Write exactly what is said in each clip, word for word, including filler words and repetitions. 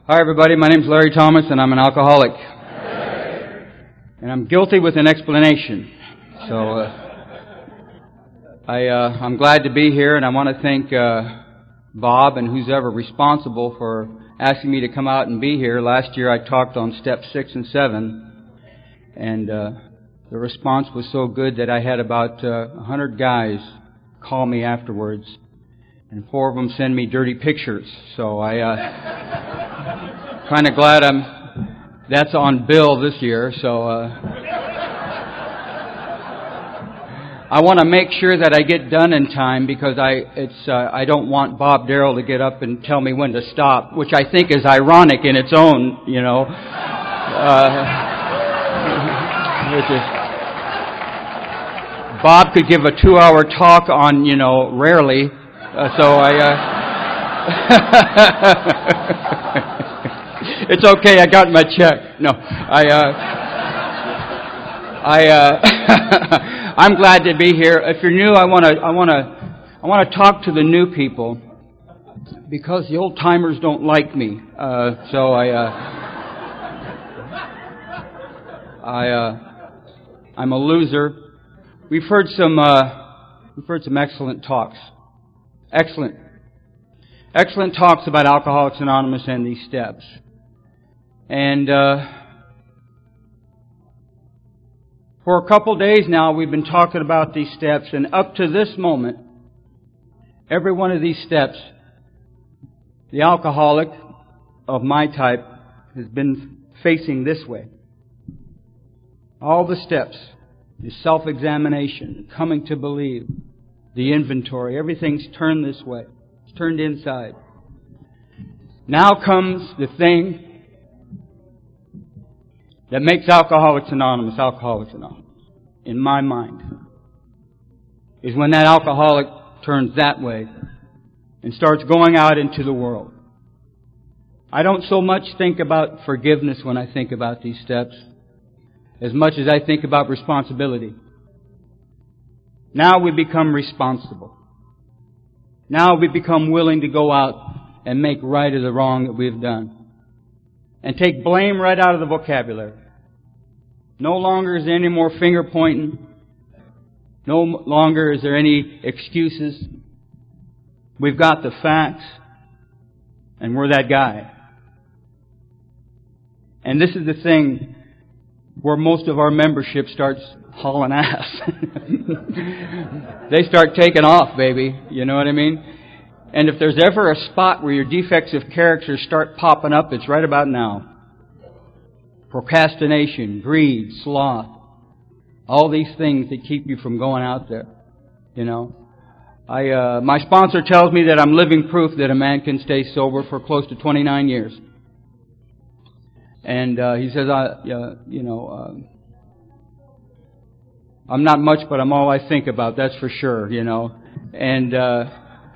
Hi everybody, my name's Larry Thomas and I'm an alcoholic. And I'm guilty with an explanation. So uh, I, uh, I'm glad to be here, and I want to thank uh, Bob and who's ever responsible for asking me to come out and be here. Last year I talked on step six and seven, and uh, the response was so good that I had about uh, one hundred guys call me afterwards, and four of them send me dirty pictures. So I... Uh, Kind of glad I'm. That's on bill this year, so uh, I want to make sure that I get done in time because I it's uh, I don't want Bob Darrell to get up and tell me when to stop, which I think is ironic in its own, you know. Uh, which is, Bob could give a two-hour talk on, you know, rarely, uh, so I. Uh, It's okay, I got my check. No, I, uh, I, uh, I'm glad to be here. If you're new, I want to, I want to, I want to talk to the new people because the old timers don't like me. Uh, so I, uh, I, uh, I'm a loser. We've heard some, uh, we've heard some excellent talks, excellent, excellent talks about Alcoholics Anonymous and these steps. And uh, for a couple days now, we've been talking about these steps, and up to this moment, every one of these steps, the alcoholic of my type has been facing this way. All the steps, the self-examination, coming to believe, the inventory, everything's turned this way. It's turned inside. Now comes the thing that makes Alcoholics Anonymous Alcoholics Anonymous, in my mind, is when that alcoholic turns that way and starts going out into the world. I don't so much think about forgiveness when I think about these steps as much as I think about responsibility. Now we become responsible. Now we become willing to go out and make right of the wrong that we've done. And take blame right out of the vocabulary. No longer is there any more finger pointing. No longer is there any excuses. We've got the facts, and we're that guy. And this is the thing where most of our membership starts hauling ass. They start taking off, baby. You know what I mean? And if there's ever a spot where your defects of character start popping up, it's right about now. Procrastination, greed, sloth, all these things that keep you from going out there. You know, I uh, my sponsor tells me that I'm living proof that a man can stay sober for close to twenty-nine years. And uh, he says, I, uh, you know, uh, I'm not much, but I'm all I think about. That's for sure. You know, and. Uh,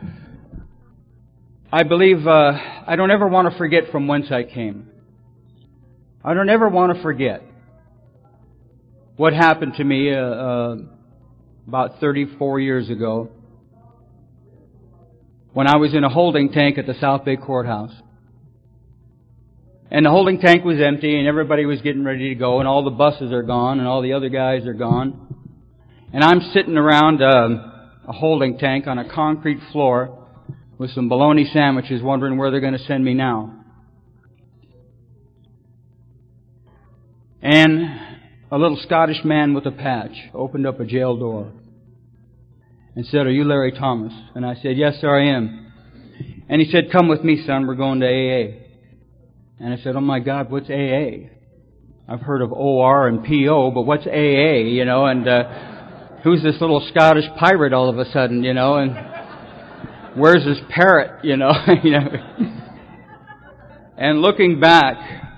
I believe uh, I don't ever want to forget from whence I came. I don't ever want to forget what happened to me uh, uh, about thirty-four years ago when I was in a holding tank at the South Bay Courthouse. And the holding tank was empty and everybody was getting ready to go and all the buses are gone and all the other guys are gone. And I'm sitting around uh, a holding tank on a concrete floor with some bologna sandwiches, wondering where they're going to send me now. And a little Scottish man with a patch opened up a jail door and said, "Are you Larry Thomas?" And I said, "Yes, sir, I am." And he said, "Come with me, son, we're going to A A." And I said, "Oh my God, what's A A? I've heard of O R and P O, but what's A A, you know, and uh, who's this little Scottish pirate all of a sudden, you know, and where's his parrot, you know? you know? And looking back,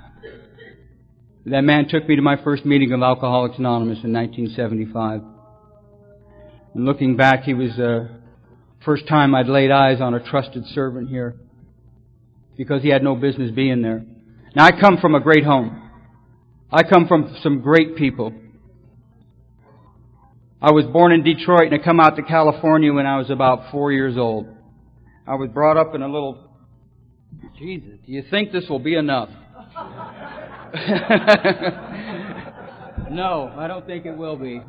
that man took me to my first meeting of Alcoholics Anonymous in nineteen seventy-five. And looking back, he was the first time I'd laid eyes on a trusted servant here because he had no business being there. Now, I come from a great home. I come from some great people. I was born in Detroit and I come out to California when I was about four years old. I was brought up in a little Jesus, do you think this will be enough? No, I don't think it will be.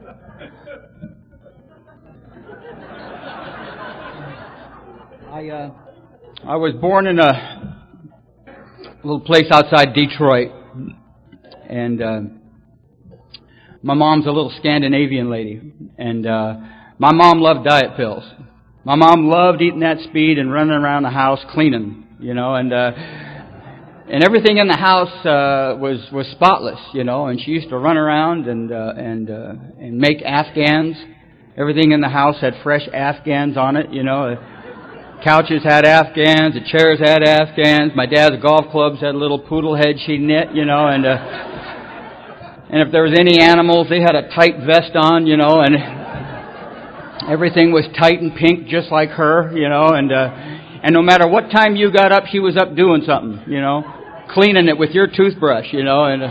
I uh, I was born in a little place outside Detroit, and uh, my mom's a little Scandinavian lady, and uh, my mom loved diet pills. My mom loved eating that speed and running around the house cleaning, you know, and uh, and everything in the house uh, was was spotless, you know. And she used to run around and uh, and uh, and make Afghans. Everything in the house had fresh Afghans on it, you know. Couches had Afghans, the chairs had Afghans. My dad's golf clubs had a little poodle head she knit, you know, and uh, and if there was any animals, they had a tight vest on, you know, and everything was tight and pink, just like her, you know, and uh, and no matter what time you got up, she was up doing something, you know, cleaning it with your toothbrush, you know, and uh,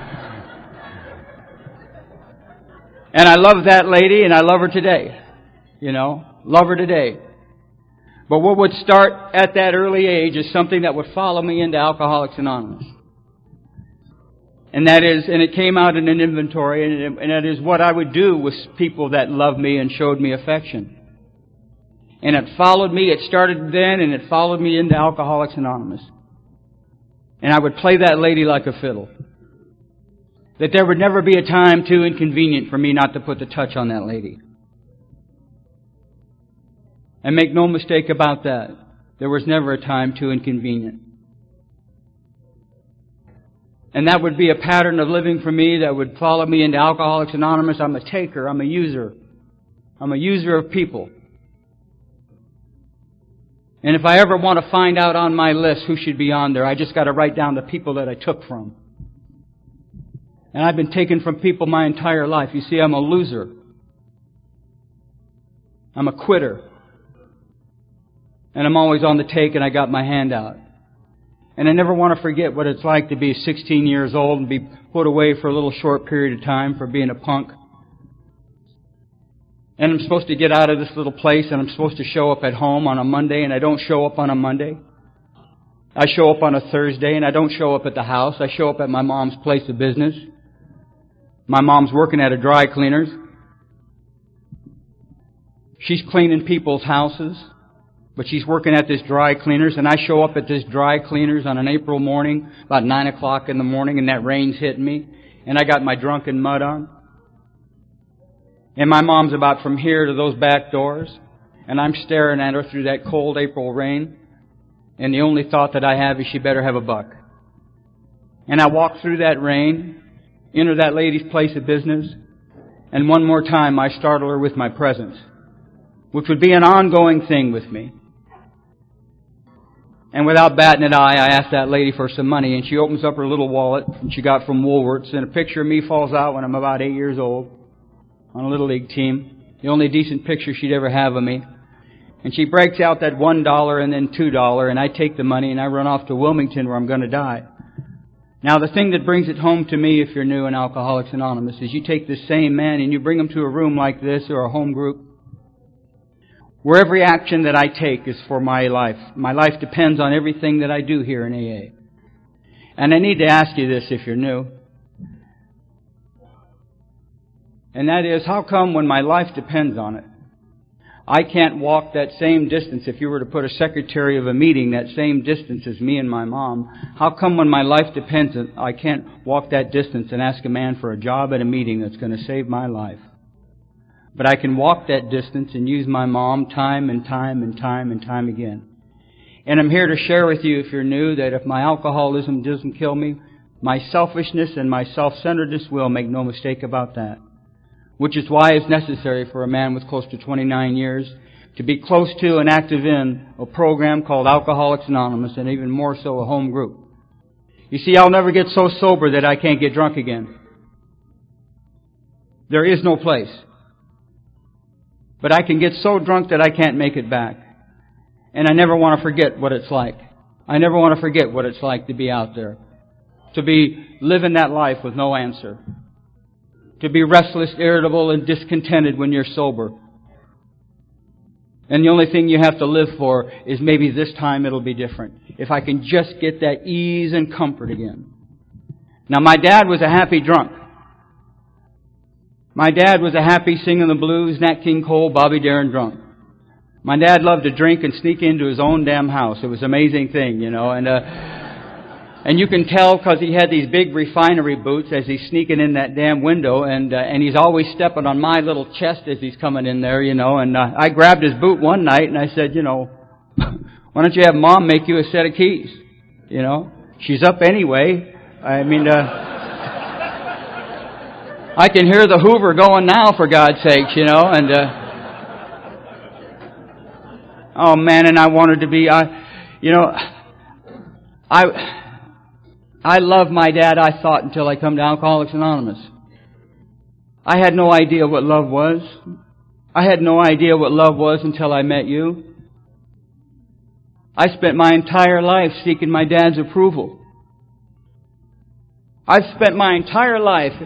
and I love that lady, and I love her today, you know, love her today. But what would start at that early age is something that would follow me into Alcoholics Anonymous. And that is, and it came out in an inventory, and, it, and that is what I would do with people that loved me and showed me affection. And it followed me, it started then, and it followed me into Alcoholics Anonymous. And I would play that lady like a fiddle. That there would never be a time too inconvenient for me not to put the touch on that lady. And make no mistake about that, there was never a time too inconvenient. And that would be a pattern of living for me that would follow me into Alcoholics Anonymous. I'm a taker, I'm a user. I'm a user of people. And if I ever want to find out on my list who should be on there, I just got to write down the people that I took from. And I've been taken from people my entire life. You see, I'm a loser. I'm a quitter. And I'm always on the take, and I got my hand out. And I never want to forget what it's like to be sixteen years old and be put away for a little short period of time for being a punk. And I'm supposed to get out of this little place, and I'm supposed to show up at home on a Monday, and I don't show up on a Monday. I show up on a Thursday, and I don't show up at the house. I show up at my mom's place of business. My mom's working at a dry cleaner's. She's cleaning people's houses. But she's working at this dry cleaner's, and I show up at this dry cleaner's on an April morning, about nine o'clock in the morning, and that rain's hitting me, and I got my drunken mud on. And my mom's about from here to those back doors, and I'm staring at her through that cold April rain, and the only thought that I have is she better have a buck. And I walk through that rain, enter that lady's place of business, and one more time I startle her with my presence, which would be an ongoing thing with me. And without batting an eye, I asked that lady for some money, and she opens up her little wallet that she got from Woolworths, and a picture of me falls out when I'm about eight years old on a Little League team. The only decent picture she'd ever have of me. And she breaks out that one dollar and then two dollars, and I take the money and I run off to Wilmington where I'm going to die. Now, the thing that brings it home to me, if you're new in Alcoholics Anonymous, is you take this same man and you bring him to a room like this or a home group, where every action that I take is for my life. My life depends on everything that I do here in A A. And I need to ask you this if you're new. And that is, how come when my life depends on it, I can't walk that same distance? If you were to put a secretary of a meeting that same distance as me and my mom, how come when my life depends on it, I can't walk that distance and ask a man for a job at a meeting that's going to save my life? But I can walk that distance and use my mom time and time and time and time again. And I'm here to share with you, if you're new, that if my alcoholism doesn't kill me, my selfishness and my self-centeredness will, make no mistake about that. Which is why it's necessary for a man with close to twenty-nine years to be close to and active in a program called Alcoholics Anonymous, and even more so a home group. You see, I'll never get so sober that I can't get drunk again. There is no place. But I can get so drunk that I can't make it back. And I never want to forget what it's like. I never want to forget what it's like to be out there. To be living that life with no answer. To be restless, irritable, and discontented when you're sober. And the only thing you have to live for is maybe this time it'll be different. If I can just get that ease and comfort again. Now, my dad was a happy drunk. My dad was a happy singing the blues, Nat King Cole, Bobby Darin drunk. My dad loved to drink and sneak into his own damn house. It was an amazing thing, you know. And uh, and you can tell because he had these big refinery boots as he's sneaking in that damn window. And uh, and he's always stepping on my little chest as he's coming in there, you know. And uh, I grabbed his boot one night and I said, you know, why don't you have Mom make you a set of keys? You know, she's up anyway. I mean, uh... I can hear the Hoover going now, for God's sakes, you know, and, uh, oh man, and I wanted to be, I, you know, I, I love my dad, I thought, until I come to Alcoholics Anonymous. I had no idea what love was. I had no idea what love was until I met you. I spent my entire life seeking my dad's approval. I've spent my entire life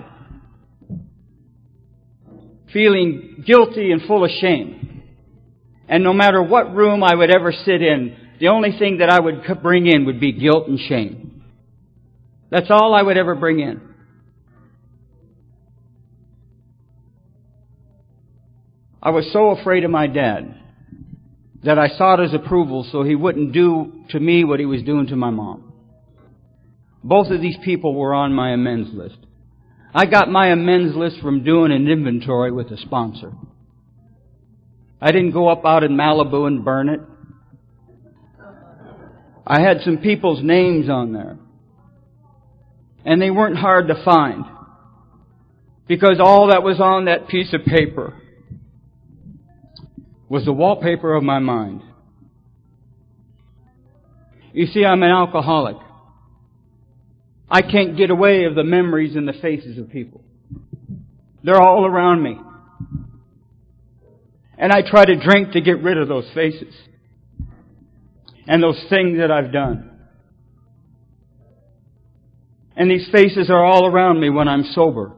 feeling guilty and full of shame. And no matter what room I would ever sit in, the only thing that I would bring in would be guilt and shame. That's all I would ever bring in. I was so afraid of my dad that I sought his approval so he wouldn't do to me what he was doing to my mom. Both of these people were on my amends list. I got my amends list from doing an inventory with a sponsor. I didn't go up out in Malibu and burn it. I had some people's names on there. And they weren't hard to find. Because all that was on that piece of paper was the wallpaper of my mind. You see, I'm an alcoholic. I can't get away of the memories and the faces of people. They're all around me. And I try to drink to get rid of those faces and those things that I've done. And these faces are all around me when I'm sober.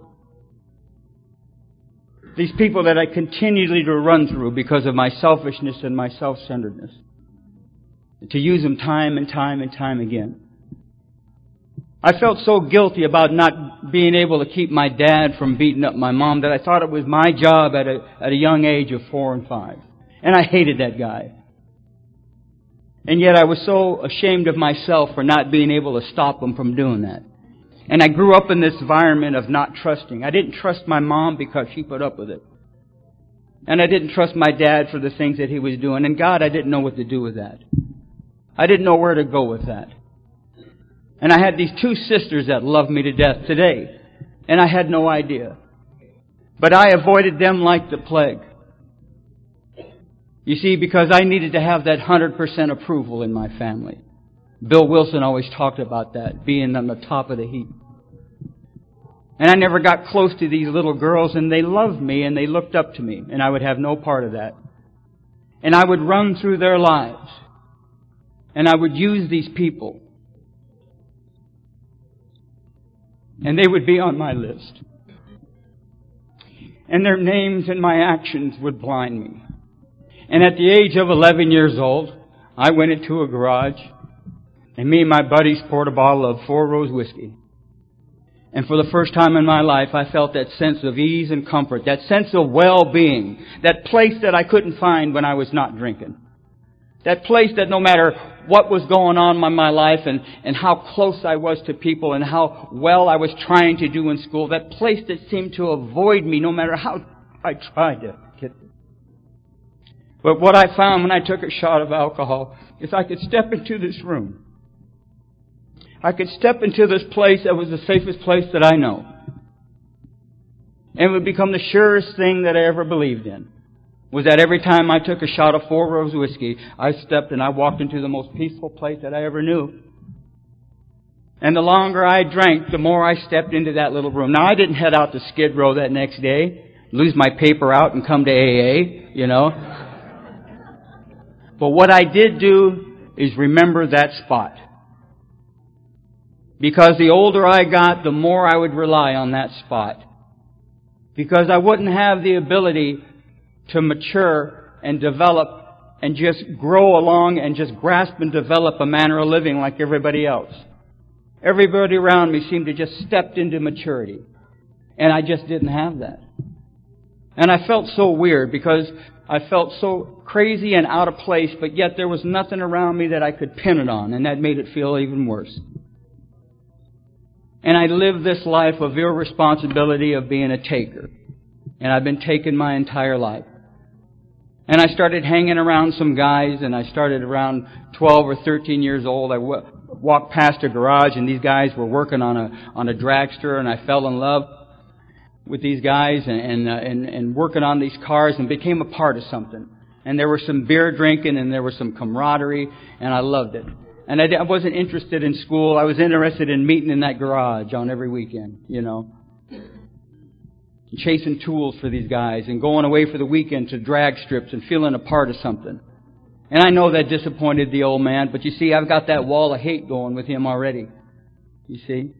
These people that I continually to run through because of my selfishness and my self-centeredness. To use them time and time and time again. I felt so guilty about not being able to keep my dad from beating up my mom that I thought it was my job at a, at a young age of four and five. And I hated that guy. And yet I was so ashamed of myself for not being able to stop him from doing that. And I grew up in this environment of not trusting. I didn't trust my mom because she put up with it. And I didn't trust my dad for the things that he was doing. And God, I didn't know what to do with that. I didn't know where to go with that. And I had these two sisters that loved me to death today. And I had no idea. But I avoided them like the plague. You see, because I needed to have that one hundred percent approval in my family. Bill Wilson always talked about that, being on the top of the heap. And I never got close to these little girls, and they loved me and they looked up to me. And I would have no part of that. And I would run through their lives. And I would use these people. And they would be on my list. And their names and my actions would blind me. And at the age of eleven years old, I went into a garage, and me and my buddies poured a bottle of Four Rose whiskey. And for the first time in my life, I felt that sense of ease and comfort, that sense of well-being, that place that I couldn't find when I was not drinking. That place that no matter what was going on in my life and, and how close I was to people and how well I was trying to do in school, that place that seemed to avoid me no matter how I tried to get there. But what I found when I took a shot of alcohol is I could step into this room. I could step into this place that was the safest place that I know. And it would become the surest thing that I ever believed in. Was that every time I took a shot of Four Rose whiskey, I stepped and I walked into the most peaceful place that I ever knew. And the longer I drank, the more I stepped into that little room. Now, I didn't head out to Skid Row that next day, lose my paper out and come to A A, you know. But what I did do is remember that spot. Because the older I got, the more I would rely on that spot. Because I wouldn't have the ability to mature and develop and just grow along and just grasp and develop a manner of living like everybody else. Everybody around me seemed to just stepped into maturity. And I just didn't have that. And I felt so weird because I felt so crazy and out of place, but yet there was nothing around me that I could pin it on, and that made it feel even worse. And I lived this life of irresponsibility of being a taker. And I've been taken my entire life. And I started hanging around some guys, and I started around twelve or thirteen years old. I w- walked past a garage, and these guys were working on a on a dragster, and I fell in love with these guys and and, uh, and and working on these cars, and became a part of something. And there was some beer drinking, and there was some camaraderie, and I loved it. And I, I wasn't interested in school. I was interested in meeting in that garage on every weekend, you know. Chasing tools for these guys and going away for the weekend to drag strips and feeling a part of something. And I know that disappointed the old man, but you see, I've got that wall of hate going with him already. You see?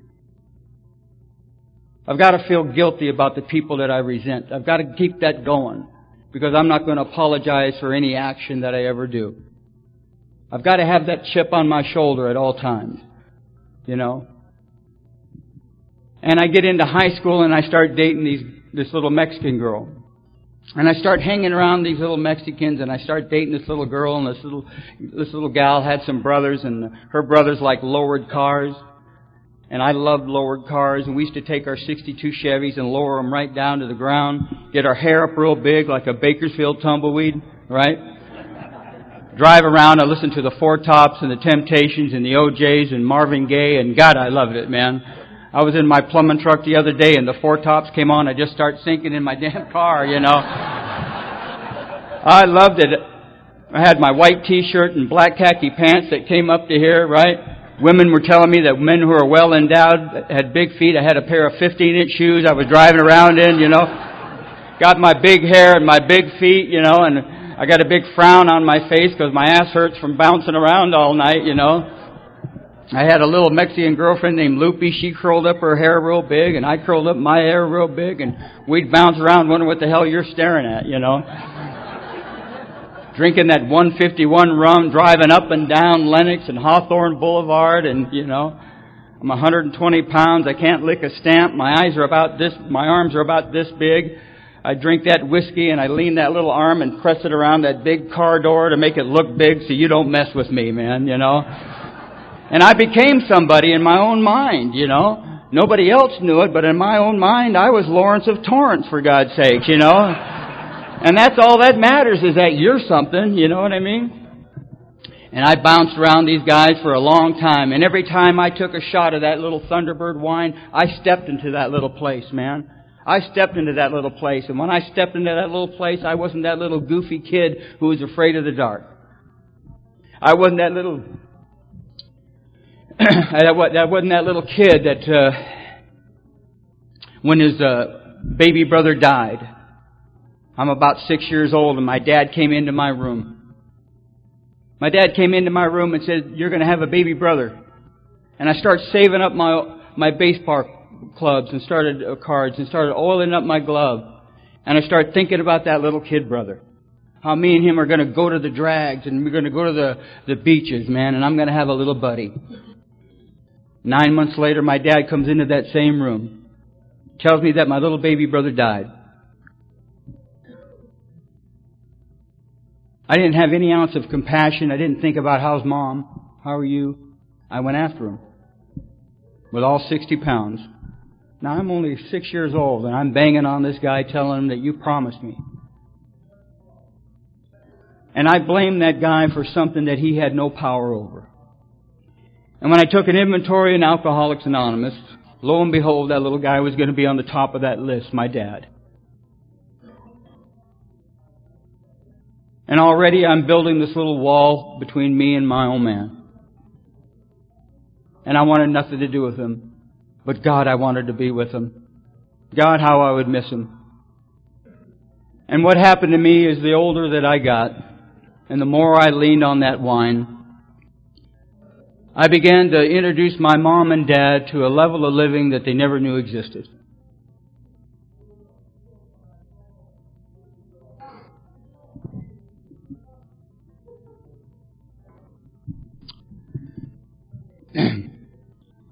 I've got to feel guilty about the people that I resent. I've got to keep that going because I'm not going to apologize for any action that I ever do. I've got to have that chip on my shoulder at all times. You know? And I get into high school and I start dating these this little Mexican girl. And I start hanging around these little Mexicans, and I start dating this little girl, and this little this little gal had some brothers, and her brothers liked lowered cars. And I loved lowered cars, and we used to take our sixty-two Chevys and lower them right down to the ground, get our hair up real big like a Bakersfield tumbleweed, right? Drive around, I listened to the Four Tops and the Temptations and the O Js and Marvin Gaye, and God, I loved it, man. I was in my plumbing truck the other day and the Four Tops came on. I just start sinking in my damn car, you know. I loved it. I had my white T-shirt and black khaki pants that came up to here, right? Women were telling me that men who are well endowed had big feet. I had a pair of fifteen-inch shoes I was driving around in, you know. Got my big hair and my big feet, you know, and I got a big frown on my face because my ass hurts from bouncing around all night, you know. I had a little Mexican girlfriend named Lupe. She curled up her hair real big, and I curled up my hair real big, and we'd bounce around wondering what the hell you're staring at, you know. Drinking that one fifty-one rum, driving up and down Lenox and Hawthorne Boulevard, and, you know, I'm one hundred twenty pounds. I can't lick a stamp. My eyes are about this, my arms are about this big. I drink that whiskey, and I lean that little arm and press it around that big car door to make it look big so you don't mess with me, man, you know. And I became somebody in my own mind, you know. Nobody else knew it, but in my own mind, I was Lawrence of Torrance, for God's sake, you know. And that's all that matters is that you're something, you know what I mean? And I bounced around these guys for a long time. And every time I took a shot of that little Thunderbird wine, I stepped into that little place, man. I stepped into that little place. And when I stepped into that little place, I wasn't that little goofy kid who was afraid of the dark. I wasn't that little... that wasn't that little kid that uh, when his uh, baby brother died. I'm about six years old, and my dad came into my room. My dad came into my room and said, "You're going to have a baby brother." And I started saving up my my baseball clubs and started uh, cards and started oiling up my glove. And I started thinking about that little kid brother. How me and him are going to go to the drags and we're going to go to the, the beaches, man, and I'm going to have a little buddy. Nine months later, my dad comes into that same room, tells me that my little baby brother died. I didn't have any ounce of compassion. I didn't think about, how's mom? How are you? I went after him with all sixty pounds. Now, I'm only six years old, and I'm banging on this guy telling him that you promised me. And I blamed that guy for something that he had no power over. And when I took an inventory in Alcoholics Anonymous, lo and behold, that little guy was going to be on the top of that list, my dad. And already I'm building this little wall between me and my old man. And I wanted nothing to do with him. But God, I wanted to be with him. God, how I would miss him. And what happened to me is the older that I got, and the more I leaned on that wine, I began to introduce my mom and dad to a level of living that they never knew existed.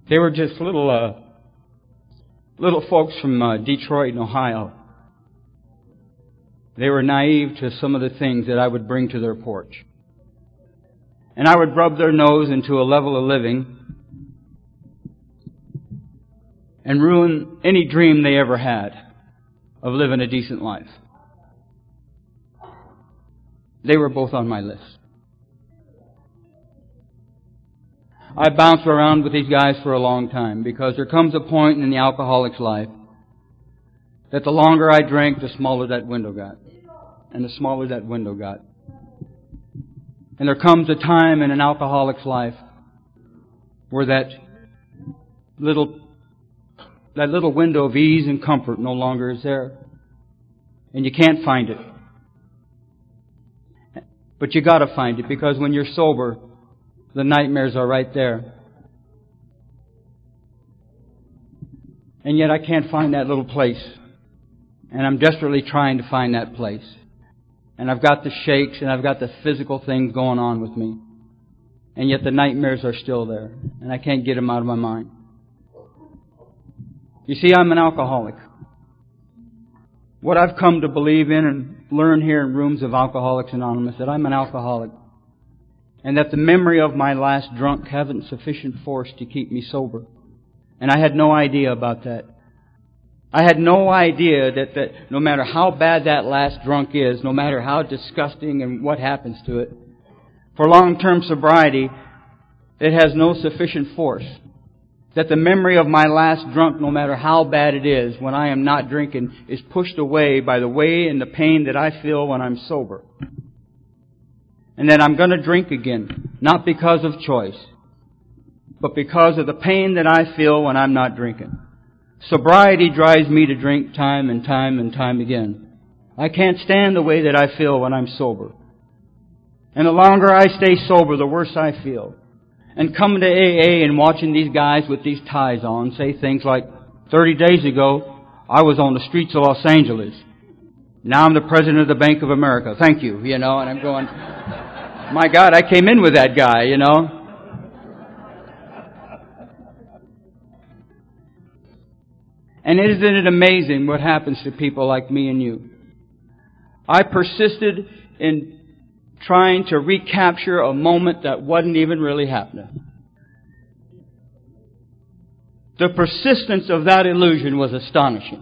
They were just little, uh, little folks from uh, Detroit and Ohio. They were naive to some of the things that I would bring to their porch. And I would rub their nose into a level of living and ruin any dream they ever had of living a decent life. They were both on my list. I bounced around with these guys for a long time because there comes a point in the alcoholic's life that the longer I drank, the smaller that window got. And the smaller that window got. And there comes a time in an alcoholic's life where that little that little window of ease and comfort no longer is there. And you can't find it. But you gotta find it, because when you're sober, the nightmares are right there. And yet I can't find that little place. And I'm desperately trying to find that place. And I've got the shakes and I've got the physical things going on with me. And yet the nightmares are still there. And I can't get them out of my mind. You see, I'm an alcoholic. What I've come to believe in and learn here in rooms of Alcoholics Anonymous, that I'm an alcoholic. And that the memory of my last drunk haven't sufficient force to keep me sober. And I had no idea about that. I had no idea that, that no matter how bad that last drunk is, no matter how disgusting and what happens to it, for long-term sobriety, it has no sufficient force. That the memory of my last drunk, no matter how bad it is, when I am not drinking, is pushed away by the way and the pain that I feel when I'm sober. And that I'm going to drink again, not because of choice, but because of the pain that I feel when I'm not drinking. Sobriety drives me to drink time and time and time again. I can't stand the way that I feel when I'm sober. And the longer I stay sober, the worse I feel. And coming to A A and watching these guys with these ties on say things like, thirty days ago, I was on the streets of Los Angeles. Now I'm the president of the Bank of America. Thank you, you know, and I'm going, my God, I came in with that guy, you know. And isn't it amazing what happens to people like me and you? I persisted in trying to recapture a moment that wasn't even really happening. The persistence of that illusion was astonishing.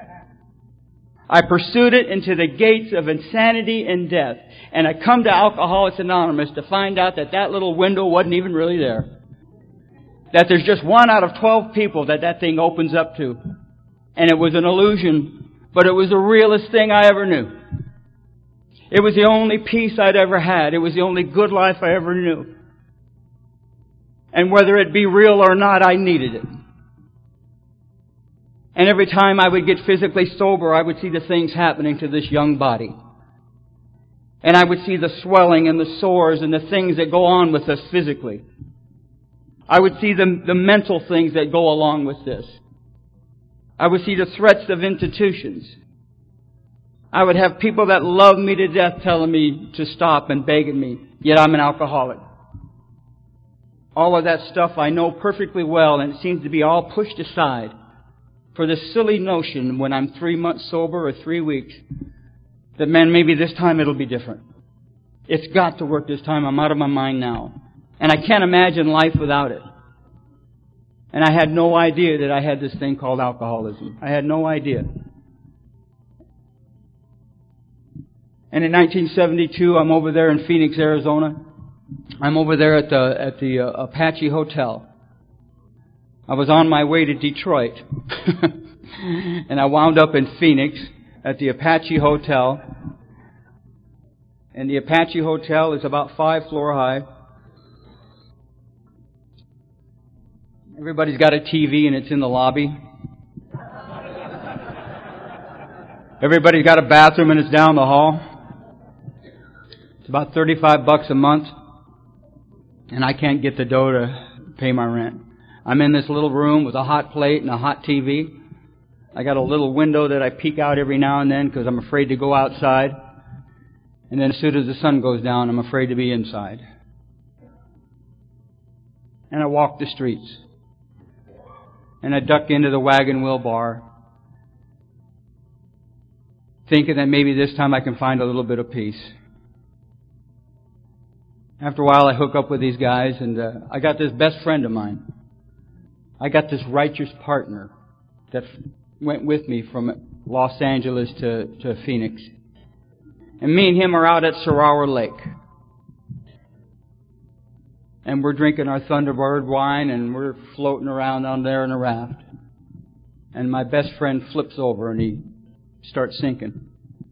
I pursued it into the gates of insanity and death. And I come to Alcoholics Anonymous to find out that that little window wasn't even really there. That there's just one out of twelve people that that thing opens up to. And it was an illusion, but it was the realest thing I ever knew. It was the only peace I'd ever had. It was the only good life I ever knew. And whether it be real or not, I needed it. And every time I would get physically sober, I would see the things happening to this young body. And I would see the swelling and the sores and the things that go on with us physically. I would see the, the mental things that go along with this. I would see the threats of institutions. I would have people that love me to death telling me to stop and begging me, yet I'm an alcoholic. All of that stuff I know perfectly well, and it seems to be all pushed aside for this silly notion when I'm three months sober or three weeks that, man, maybe this time it'll be different. It's got to work this time. I'm out of my mind now. And I can't imagine life without it. And I had no idea that I had this thing called alcoholism. I had no idea. And in nineteen seventy-two, I'm over there in Phoenix, Arizona. I'm over there at the at the uh, Apache Hotel. I was on my way to Detroit, and I wound up in Phoenix at the Apache Hotel. And the Apache Hotel is about five floor high. Everybody's got a T V and it's in the lobby. Everybody's got a bathroom and it's down the hall. It's about thirty-five bucks a month. And I can't get the dough to pay my rent. I'm in this little room with a hot plate and a hot T V. I got a little window that I peek out every now and then because I'm afraid to go outside. And then as soon as the sun goes down, I'm afraid to be inside. And I walk the streets. And I duck into the wagon wheel bar, thinking that maybe this time I can find a little bit of peace. After a while, I hook up with these guys, and uh, I got this best friend of mine. I got this righteous partner that went with me from Los Angeles to, to Phoenix. And me and him are out at Sarawar Lake. And we're drinking our Thunderbird wine, and we're floating around down there in a raft. And my best friend flips over, and he starts sinking.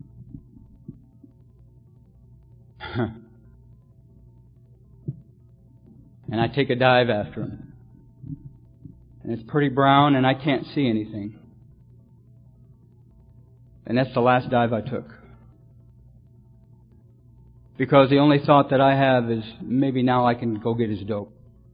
And I take a dive after him. And it's pretty brown, and I can't see anything. And that's the last dive I took. Because the only thought that I have is, maybe now I can go get his dope.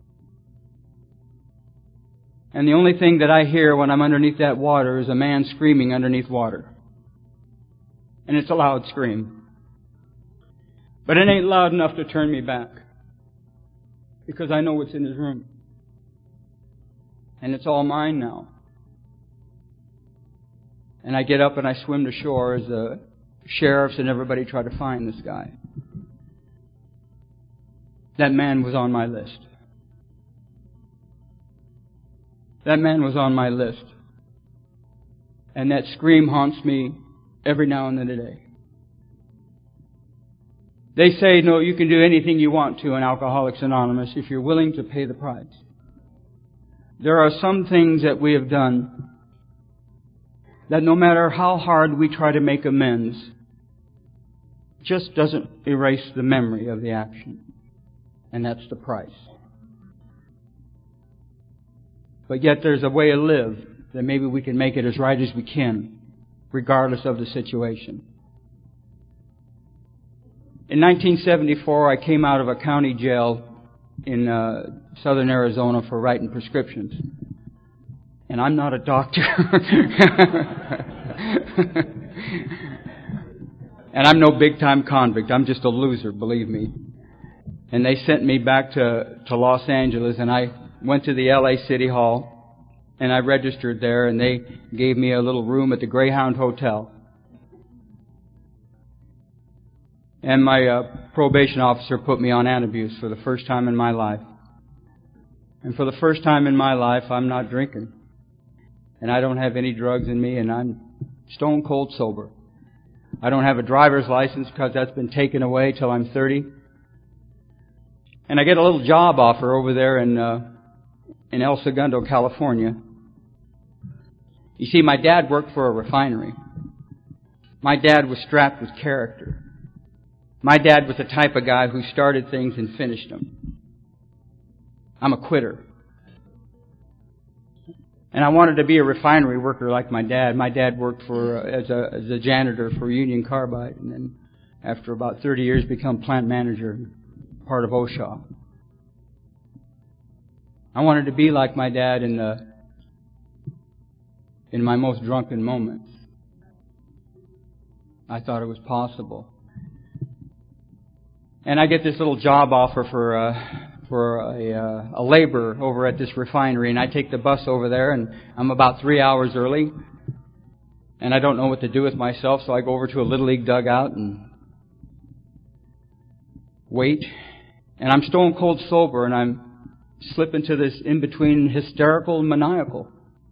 And the only thing that I hear when I'm underneath that water is a man screaming underneath water. And it's a loud scream. But it ain't loud enough to turn me back. Because I know what's in his room. And it's all mine now. And I get up and I swim to shore as the sheriffs and everybody try to find this guy. That man was on my list. That man was on my list. And that scream haunts me every now and then today. They say, no, you can do anything you want to in Alcoholics Anonymous if you're willing to pay the price. There are some things that we have done that no matter how hard we try to make amends, just doesn't erase the memory of the action. And that's the price. But yet there's a way to live that maybe we can make it as right as we can, regardless of the situation. In nineteen seventy-four, I came out of a county jail in uh, southern Arizona for writing prescriptions. And I'm not a doctor. And I'm no big-time convict. I'm just a loser, believe me. And they sent me back to, to Los Angeles, and I went to the L A City Hall, and I registered there, and they gave me a little room at the Greyhound Hotel. And my uh, probation officer put me on Antabuse for the first time in my life. And for the first time in my life, I'm not drinking. And I don't have any drugs in me, and I'm stone cold sober. I don't have a driver's license because that's been taken away till I'm thirty. And I get a little job offer over there in uh, in El Segundo, California. You see, my dad worked for a refinery. My dad was strapped with character. My dad was the type of guy who started things and finished them. I'm a quitter. And I wanted to be a refinery worker like my dad. My dad worked for uh, as a as a janitor for Union Carbide, and then after about thirty years, become plant manager, part of OSHA. I wanted to be like my dad in the in my most drunken moments. I thought it was possible. And I get this little job offer for uh, for a, uh, a laborer over at this refinery, and I take the bus over there, and I'm about three hours early, and I don't know what to do with myself, so I go over to a Little League dugout and wait, and I'm stone cold sober, and I'm slipping to this in-between hysterical and maniacal.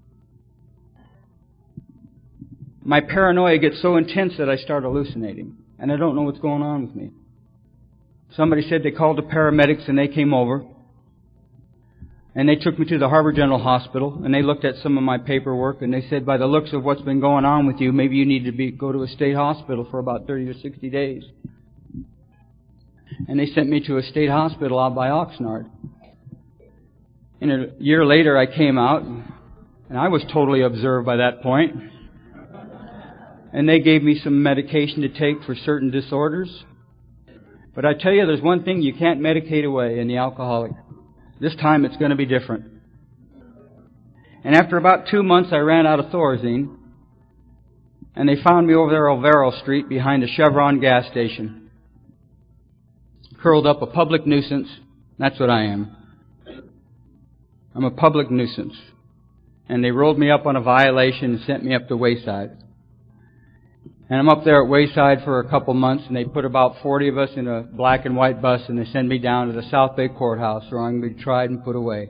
My paranoia gets so intense that I start hallucinating, and I don't know what's going on with me. Somebody said they called the paramedics and they came over. And they took me to the Harbor General Hospital and they looked at some of my paperwork and they said, by the looks of what's been going on with you, maybe you need to be go to a state hospital for about thirty or sixty days. And they sent me to a state hospital out by Oxnard. And a year later I came out and I was totally observed by that point. And they gave me some medication to take for certain disorders. But I tell you, there's one thing you can't medicate away in the alcoholic. This time it's going to be different. And after about two months, I ran out of Thorazine. And they found me over there on Alvaro Street behind a Chevron gas station. Curled up, a public nuisance. That's what I am. I'm a public nuisance. And they rolled me up on a violation and sent me up to Wayside. And I'm up there at Wayside for a couple months, and they put about forty of us in a black and white bus, and they send me down to the South Bay Courthouse where I'm going to be tried and put away.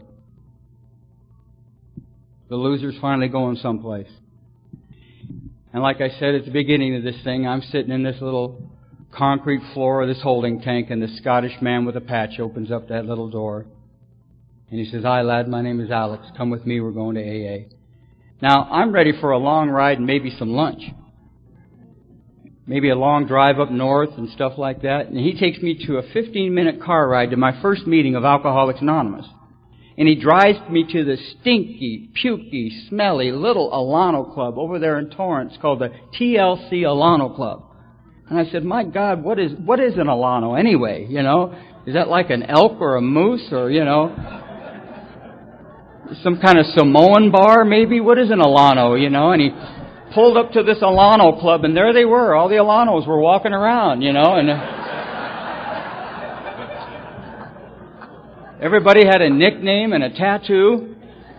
The loser's finally going someplace. And like I said at the beginning of this thing, I'm sitting in this little concrete floor of this holding tank, and this Scottish man with a patch opens up that little door. And he says, "Hi, lad, my name is Alex. Come with me, we're going to A A." Now, I'm ready for a long ride and maybe some lunch. Maybe a long drive up north and stuff like that. And he takes me to a fifteen-minute car ride to my first meeting of Alcoholics Anonymous. And he drives me to the stinky, pukey, smelly little Alano Club over there in Torrance called the T L C Alano Club. And I said, "My God, what is what is an Alano anyway? You know, is that like an elk or a moose or, you know, some kind of Samoan bar maybe? What is an Alano, you know?" And he pulled up to this Alano Club, and there they were. All the Alanos were walking around, you know, and Uh, everybody had a nickname and a tattoo.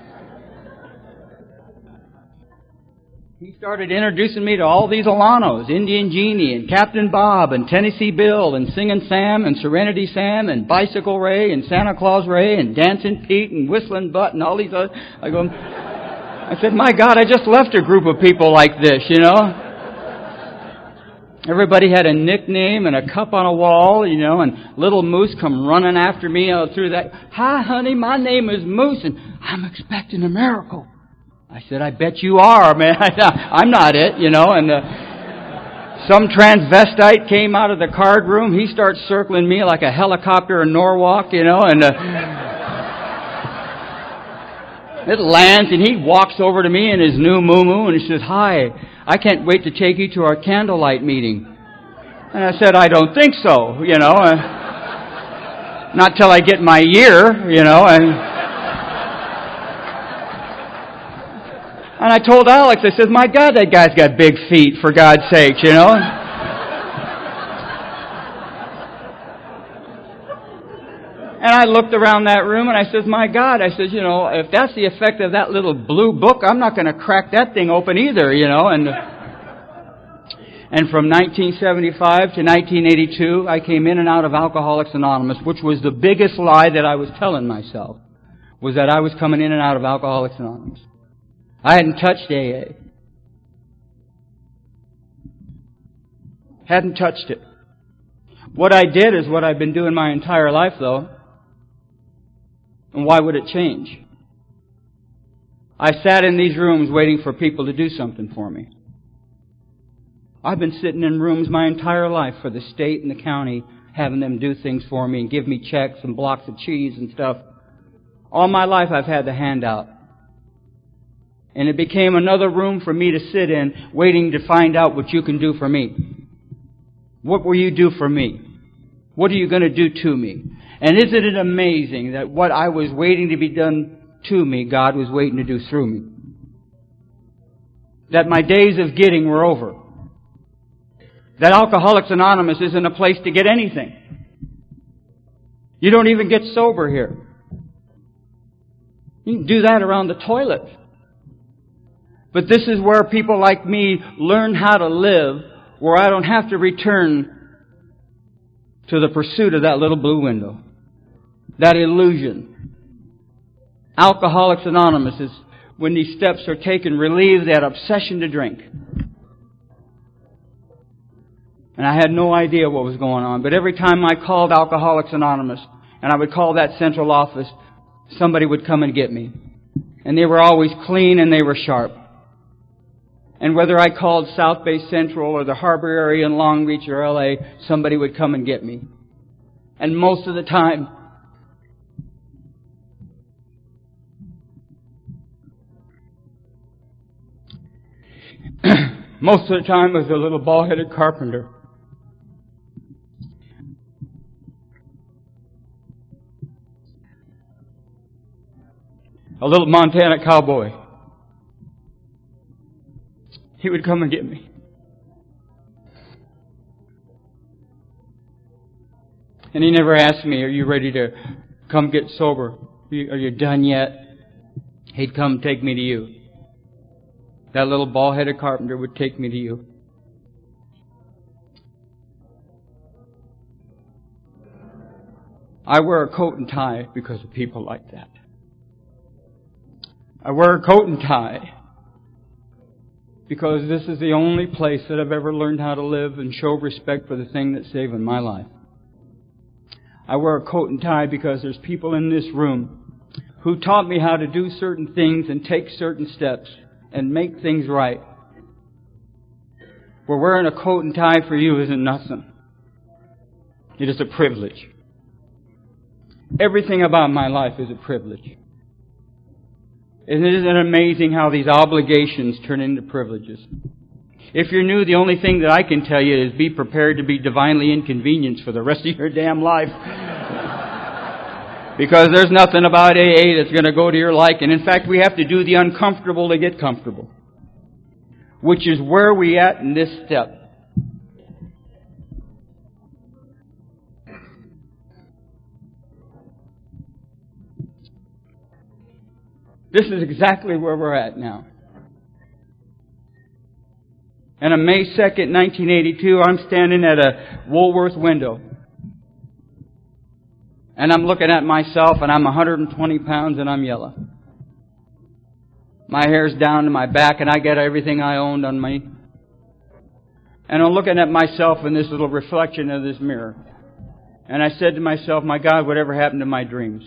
He started introducing me to all these Alanos, Indian Genie and Captain Bob and Tennessee Bill and Singing Sam and Serenity Sam and Bicycle Ray and Santa Claus Ray and Dancing Pete and Whistling Butt and all these other. I go, I said, "My God, I just left a group of people like this, you know." Everybody had a nickname and a cup on a wall, you know, and little Moose come running after me out through that. "Hi, honey, my name is Moose, and I'm expecting a miracle." I said, "I bet you are, man. I'm not it, you know." And uh, some transvestite came out of the card room. He starts circling me like a helicopter in Norwalk, you know, and uh, it lands, and he walks over to me in his new moo-moo, and he says, "Hi, I can't wait to take you to our candlelight meeting." And I said, "I don't think so, you know, uh, not till I get my year, you know." And, and I told Alex, I said, "My God, that guy's got big feet, for God's sakes, you know." And I looked around that room and I says, "My God," I says, "you know, if that's the effect of that little blue book, I'm not going to crack that thing open either, you know." And and from nineteen seventy-five to nineteen eighty-two, I came in and out of Alcoholics Anonymous, which was the biggest lie that I was telling myself, was that I was coming in and out of Alcoholics Anonymous. I hadn't touched A A. Hadn't touched it. What I did is what I've been doing my entire life, though. And why would it change? I sat in these rooms waiting for people to do something for me. I've been sitting in rooms my entire life for the state and the county, having them do things for me and give me checks and blocks of cheese and stuff. All my life I've had the handout. And it became another room for me to sit in, waiting to find out what you can do for me. What will you do for me? What are you going to do to me? And isn't it amazing that what I was waiting to be done to me, God was waiting to do through me? That my days of getting were over. That Alcoholics Anonymous isn't a place to get anything. You don't even get sober here. You can do that around the toilet. But this is where people like me learn how to live, where I don't have to return to the pursuit of that little blue window. That illusion. Alcoholics Anonymous is, when these steps are taken, relieve that obsession to drink. And I had no idea what was going on. But every time I called Alcoholics Anonymous, and I would call that central office, somebody would come and get me. And they were always clean and they were sharp. And whether I called South Bay Central or the Harbor area in Long Beach or L A, somebody would come and get me. And most of the time, most of the time it was a little bald-headed carpenter. A little Montana cowboy. He would come and get me. And he never asked me, "Are you ready to come get sober? Are you done yet?" He'd come take me to you. That little bald-headed carpenter would take me to you. I wear a coat and tie because of people like that. I wear a coat and tie because this is the only place that I've ever learned how to live and show respect for the thing that's saving my life. I wear a coat and tie because there's people in this room who taught me how to do certain things and take certain steps and make things right. Where wearing a coat and tie for you isn't nothing. It is a privilege. Everything about my life is a privilege. Isn't it amazing how these obligations turn into privileges? If you're new, the only thing that I can tell you is be prepared to be divinely inconvenienced for the rest of your damn life. Because there's nothing about A A that's going to go to your liking. In fact, we have to do the uncomfortable to get comfortable. Which is where we at in this step. This is exactly where we're at now. And on May second, nineteen eighty-two, I'm standing at a Woolworth window. And I'm looking at myself, and I'm one hundred twenty pounds, and I'm yellow. My hair's down to my back, and I got everything I owned on me. And I'm looking at myself in this little reflection of this mirror. And I said to myself, my God, whatever happened to my dreams?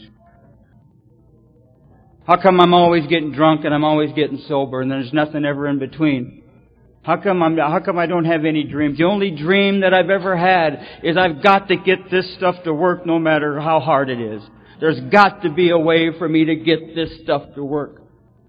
How come I'm always getting drunk and I'm always getting sober and there's nothing ever in between? How come I'm, how come I don't have any dreams? The only dream that I've ever had is I've got to get this stuff to work no matter how hard it is. There's got to be a way for me to get this stuff to work.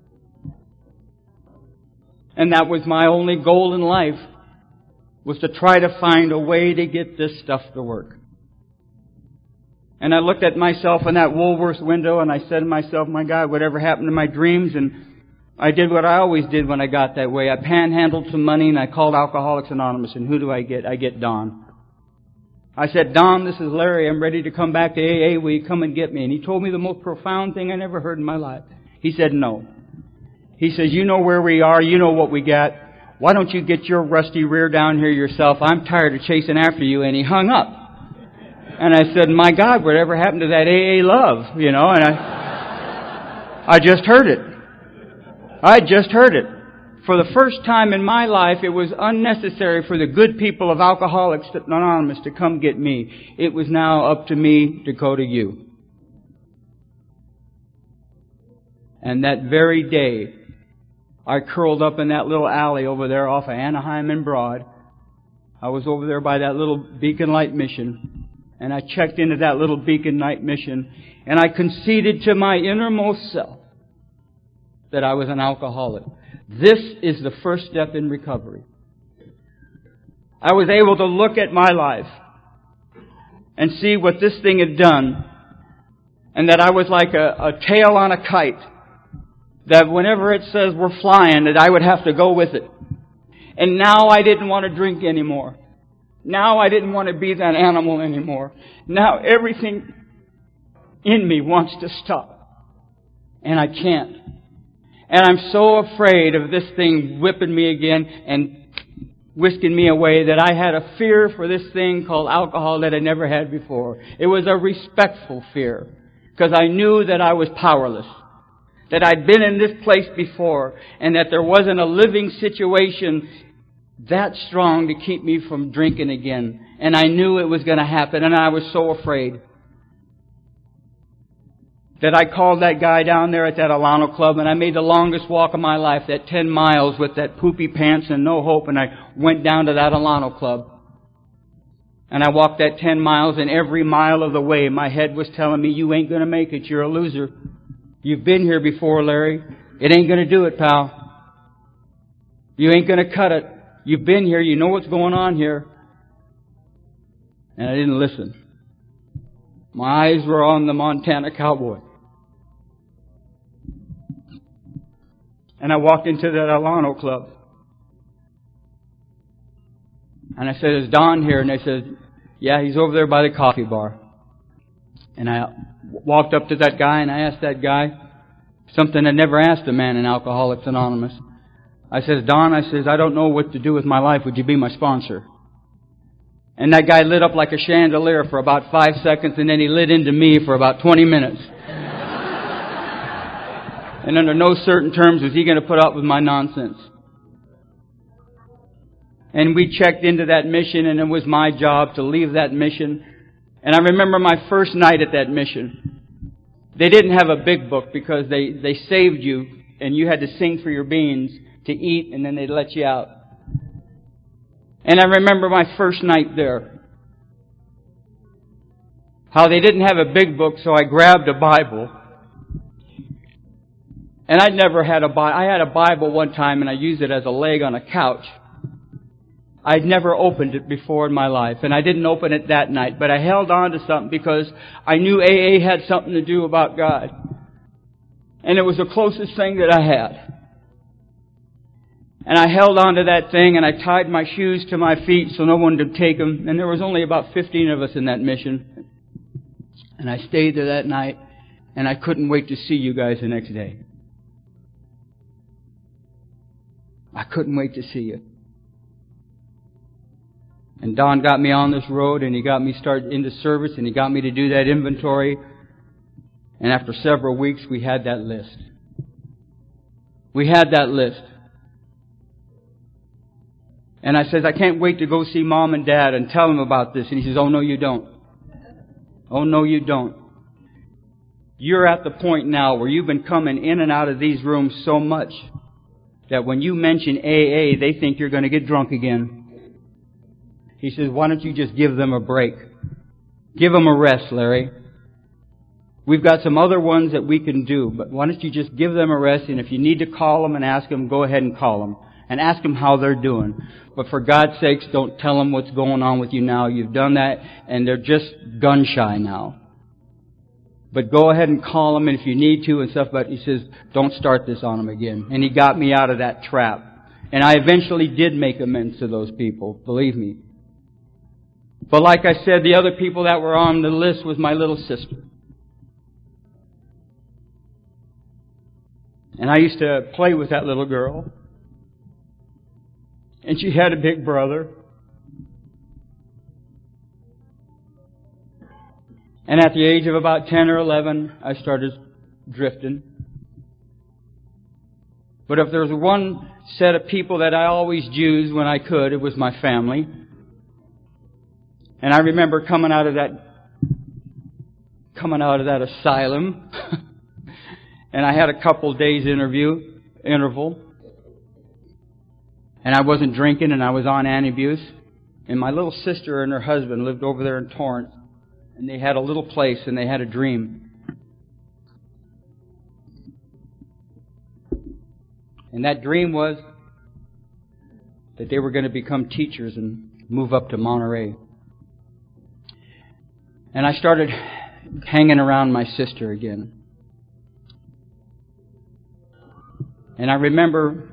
And that was my only goal in life, was to try to find a way to get this stuff to work. And I looked at myself in that Woolworths window and I said to myself, my God, whatever happened to my dreams? And I did what I always did when I got that way. I panhandled some money and I called Alcoholics Anonymous. And who do I get? I get Don. I said, Don, this is Larry. I'm ready to come back to A A. Will you come and get me? And he told me the most profound thing I never heard in my life. He said, no. He says, you know where we are. You know what we got. Why don't you get your rusty rear down here yourself? I'm tired of chasing after you. And he hung up. And I said, my God, whatever happened to that A A love? You know, and I, I just heard it. I just heard it. For the first time in my life, it was unnecessary for the good people of Alcoholics Anonymous to come get me. It was now up to me to go to you. And that very day, I curled up in that little alley over there off of Anaheim and Broad. I was over there by that little Beacon Light Mission. And I checked into that little Beacon Light Mission. And I conceded to my innermost self that I was an alcoholic. This is the first step in recovery. I was able to look at my life and see what this thing had done. And that I was like a, a tail on a kite. That whenever it says we're flying, that I would have to go with it. And now I didn't want to drink anymore. Now I didn't want to be that animal anymore. Now everything in me wants to stop. And I can't. And I'm so afraid of this thing whipping me again and whisking me away that I had a fear for this thing called alcohol that I never had before. It was a respectful fear. Because I knew that I was powerless. That I'd been in this place before. And that there wasn't a living situation that strong to keep me from drinking again. And I knew it was going to happen, and I was so afraid that I called that guy down there at that Alano Club, and I made the longest walk of my life, that ten miles with that poopy pants and no hope, and I went down to that Alano Club. And I walked that ten miles, and every mile of the way my head was telling me, you ain't going to make it, you're a loser. You've been here before, Larry. It ain't going to do it, pal. You ain't going to cut it. You've been here. You know what's going on here. And I didn't listen. My eyes were on the Montana Cowboy. And I walked into that Alano Club. And I said, is Don here? And they said, yeah, he's over there by the coffee bar. And I walked up to that guy and I asked that guy, Something I never asked a man in Alcoholics Anonymous. I says, Don, I says, I don't know what to do with my life. Would you be my sponsor? And that guy lit up like a chandelier for about five seconds, and then he lit into me for about twenty minutes. And under no certain terms was he going to put up with my nonsense. And we checked into that mission, and it was my job to leave that mission. And I remember my first night at that mission. They didn't have a big book because they, they saved you, and you had to sing for your beans to eat, and then they'd let you out. And I remember my first night there. How they didn't have a big book, so I grabbed a Bible. And I'd never had a Bible. I had a Bible one time, and I used it as a leg on a couch. I'd never opened it before in my life, and I didn't open it that night, but I held on to something because I knew A A had something to do about God. And it was the closest thing that I had. And I held on to that thing, and I tied my shoes to my feet so no one would take them. And there was only about fifteen of us in that mission. And I stayed there that night, and I couldn't wait to see you guys the next day. I couldn't wait to see you. And Don got me on this road, and he got me started into service, and he got me to do that inventory. And after several weeks, we had that list. We had that list. And I says, I can't wait to go see Mom and Dad and tell them about this. And he says, oh, no, you don't. Oh, no, you don't. You're at the point now where you've been coming in and out of these rooms so much that when you mention A A, they think you're going to get drunk again. He says, why don't you just give them a break? Give them a rest, Larry. We've got some other ones that we can do, but why don't you just give them a rest? And if you need to call them and ask them, go ahead and call them. And ask them how they're doing. But for God's sakes, don't tell them what's going on with you now. You've done that, and they're just gun-shy now. But go ahead and call them, and if you need to and stuff, but he says, don't start this on them again. And he got me out of that trap. And I eventually did make amends to those people, believe me. But like I said, the other people that were on the list was my little sister. And I used to play with that little girl. And she had a big brother. And at the age of about ten or eleven, I started drifting. But if there was one set of people that I always used when I could, it was my family. And I remember coming out of that, coming out of that asylum, and I had a couple days interview, interval, and I wasn't drinking, and I was on Antabuse, and my little sister and her husband lived over there in Torrance, and they had a little place, and they had a dream. And that dream was that they were going to become teachers and move up to Monterey. And I started hanging around my sister again. And I remember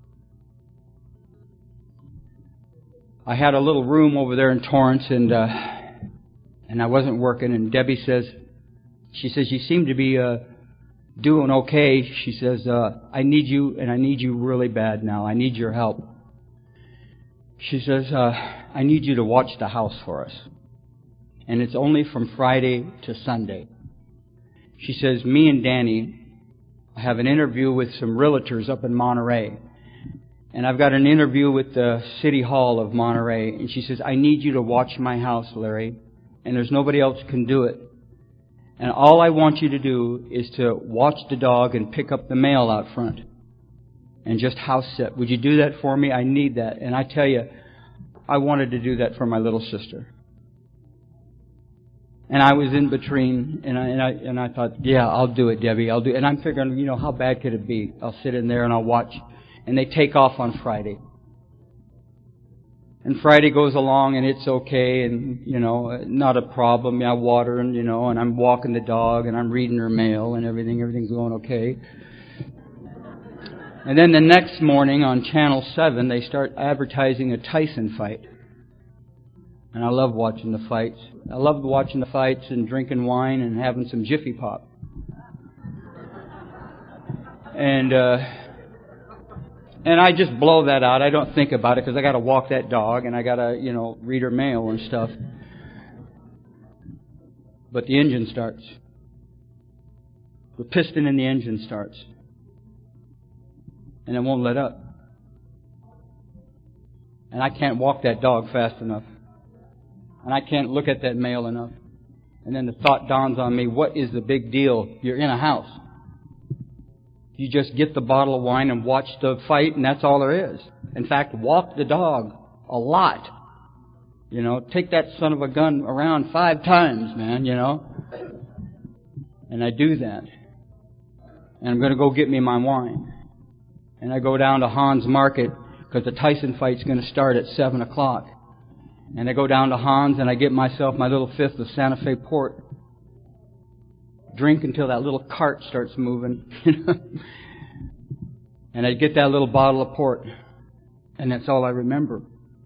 I had a little room over there in Torrance, and uh, and I wasn't working. And Debbie says, she says, you seem to be uh, doing okay. She says, uh, I need you, and I need you really bad now. I need your help. She says, uh, I need you to watch the house for us. And it's only from Friday to Sunday. She says, me and Danny have an interview with some realtors up in Monterey. And I've got an interview with the City Hall of Monterey. And she says, I need you to watch my house, Larry. And there's nobody else can do it. And all I want you to do is to watch the dog and pick up the mail out front. And just house sit. Would you do that for me? I need that. And I tell you, I wanted to do that for my little sister. And I was in between, and I, and I and I thought, yeah, I'll do it, Debbie, I'll do it. And I'm figuring, you know, how bad could it be? I'll sit in there and I'll watch. And they take off on Friday. And Friday goes along and it's okay, and, you know, not a problem. I water and, you know, and I'm walking the dog and I'm reading her mail and everything. Everything's going okay. And then the next morning on Channel seven, they start advertising a Tyson fight. And I love watching the fights. I love watching the fights and drinking wine and having some Jiffy Pop. And, uh, and I just blow that out. I don't think about it because I got to walk that dog and I got to, you know, read her mail and stuff. But the engine starts. The piston in the engine starts. And it won't let up. And I can't walk that dog fast enough. And I can't look at that mail enough. And then the thought dawns on me, what is the big deal? You're in a house. You just get the bottle of wine and watch the fight, and that's all there is. In fact, walk the dog a lot. You know, take that son of a gun around five times, man, you know. And I do that. And I'm going to go get me my wine. And I go down to Hans Market because the Tyson fight's going to start at seven o'clock. And I go down to Hans and I get myself my little fifth of Santa Fe port. Drink until that little cart starts moving. And I get that little bottle of port. And that's all I remember.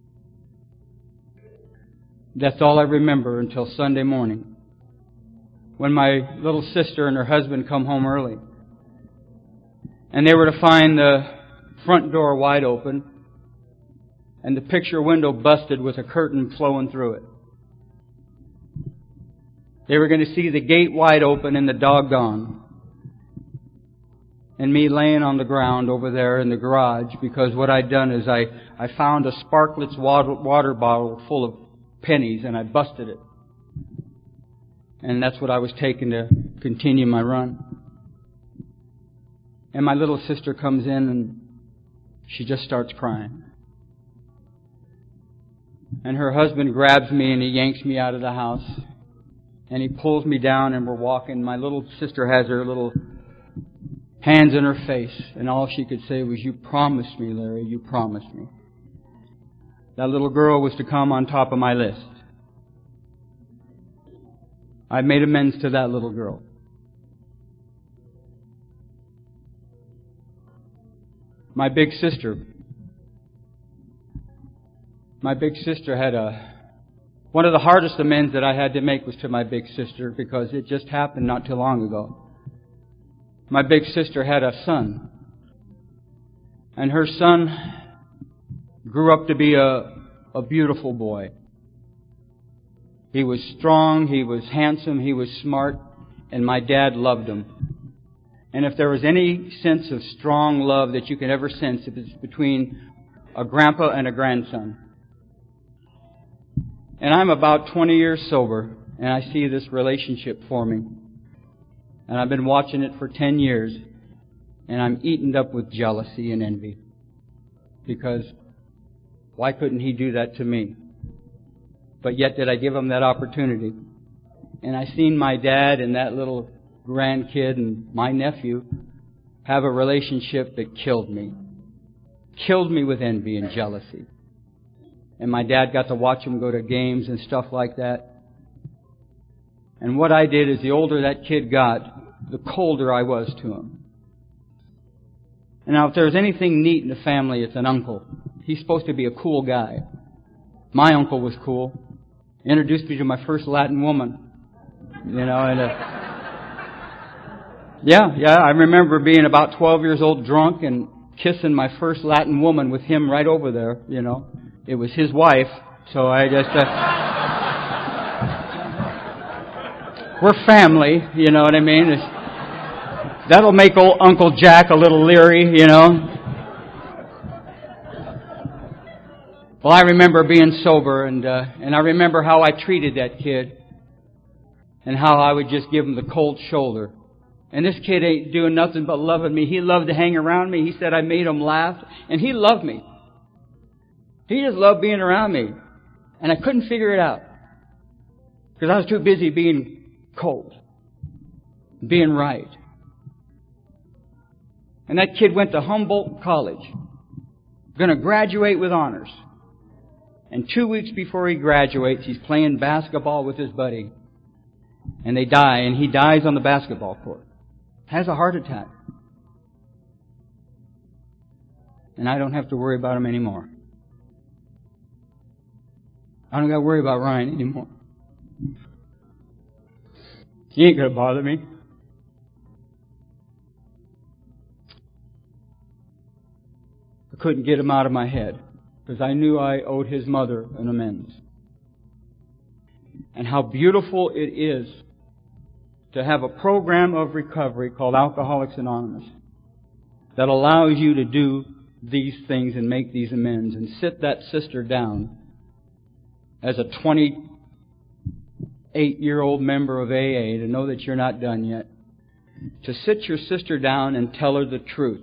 That's all I remember until Sunday morning, when my little sister and her husband come home early. And they were to find the front door wide open and the picture window busted with a curtain flowing through it. They were going to see the gate wide open and the dog gone. And me laying on the ground over there in the garage, because what I'd done is I, I found a Sparkletts water, water bottle full of pennies and I busted it. And that's what I was taking to continue my run. And my little sister comes in and she just starts crying. And her husband grabs me and he yanks me out of the house. And he pulls me down and we're walking. My little sister has her little hands in her face. And all she could say was, "You promised me, Larry, you promised me." That little girl was to come on top of my list. I made amends to that little girl. My big sister. My big sister had a... One of the hardest amends that I had to make was to my big sister, because it just happened not too long ago. My big sister had a son. And her son grew up to be a, a beautiful boy. He was strong, he was handsome, he was smart, and my dad loved him. And if there was any sense of strong love that you can ever sense, it was between a grandpa and a grandson. And I'm about twenty years sober, and I see this relationship forming. And I've been watching it for ten years, and I'm eaten up with jealousy and envy. Because why couldn't he do that to me? But yet did I give him that opportunity? And I seen my dad and that little grandkid and my nephew have a relationship that killed me. Killed me with envy and jealousy. And my dad got to watch him go to games and stuff like that. And what I did is, the older that kid got, the colder I was to him. And now if there's anything neat in the family, it's an uncle. He's supposed to be a cool guy. My uncle was cool. Introduced me to my first Latin woman. You know, and... Uh, Yeah, yeah, I remember being about twelve years old, drunk, and kissing my first Latin woman with him right over there, you know. It was his wife, so I just... Uh, we're family, you know what I mean? It's, that'll make old Uncle Jack a little leery, you know. Well, I remember being sober, and uh, and I remember how I treated that kid, and how I would just give him the cold shoulder. And this kid ain't doing nothing but loving me. He loved to hang around me. He said I made him laugh. And he loved me. He just loved being around me. And I couldn't figure it out. Because I was too busy being cold. Being right. And that kid went to Humboldt College. Going to graduate with honors. And two weeks before he graduates, he's playing basketball with his buddy. And they die. And he dies on the basketball court. Has a heart attack. And I don't have to worry about him anymore. I don't got to worry about Ryan anymore. He ain't going to bother me. I couldn't get him out of my head because I knew I owed his mother an amends. And how beautiful it is to have a program of recovery called Alcoholics Anonymous that allows you to do these things and make these amends and sit that sister down as a twenty-eight-year-old member of A A to know that you're not done yet. To sit your sister down and tell her the truth.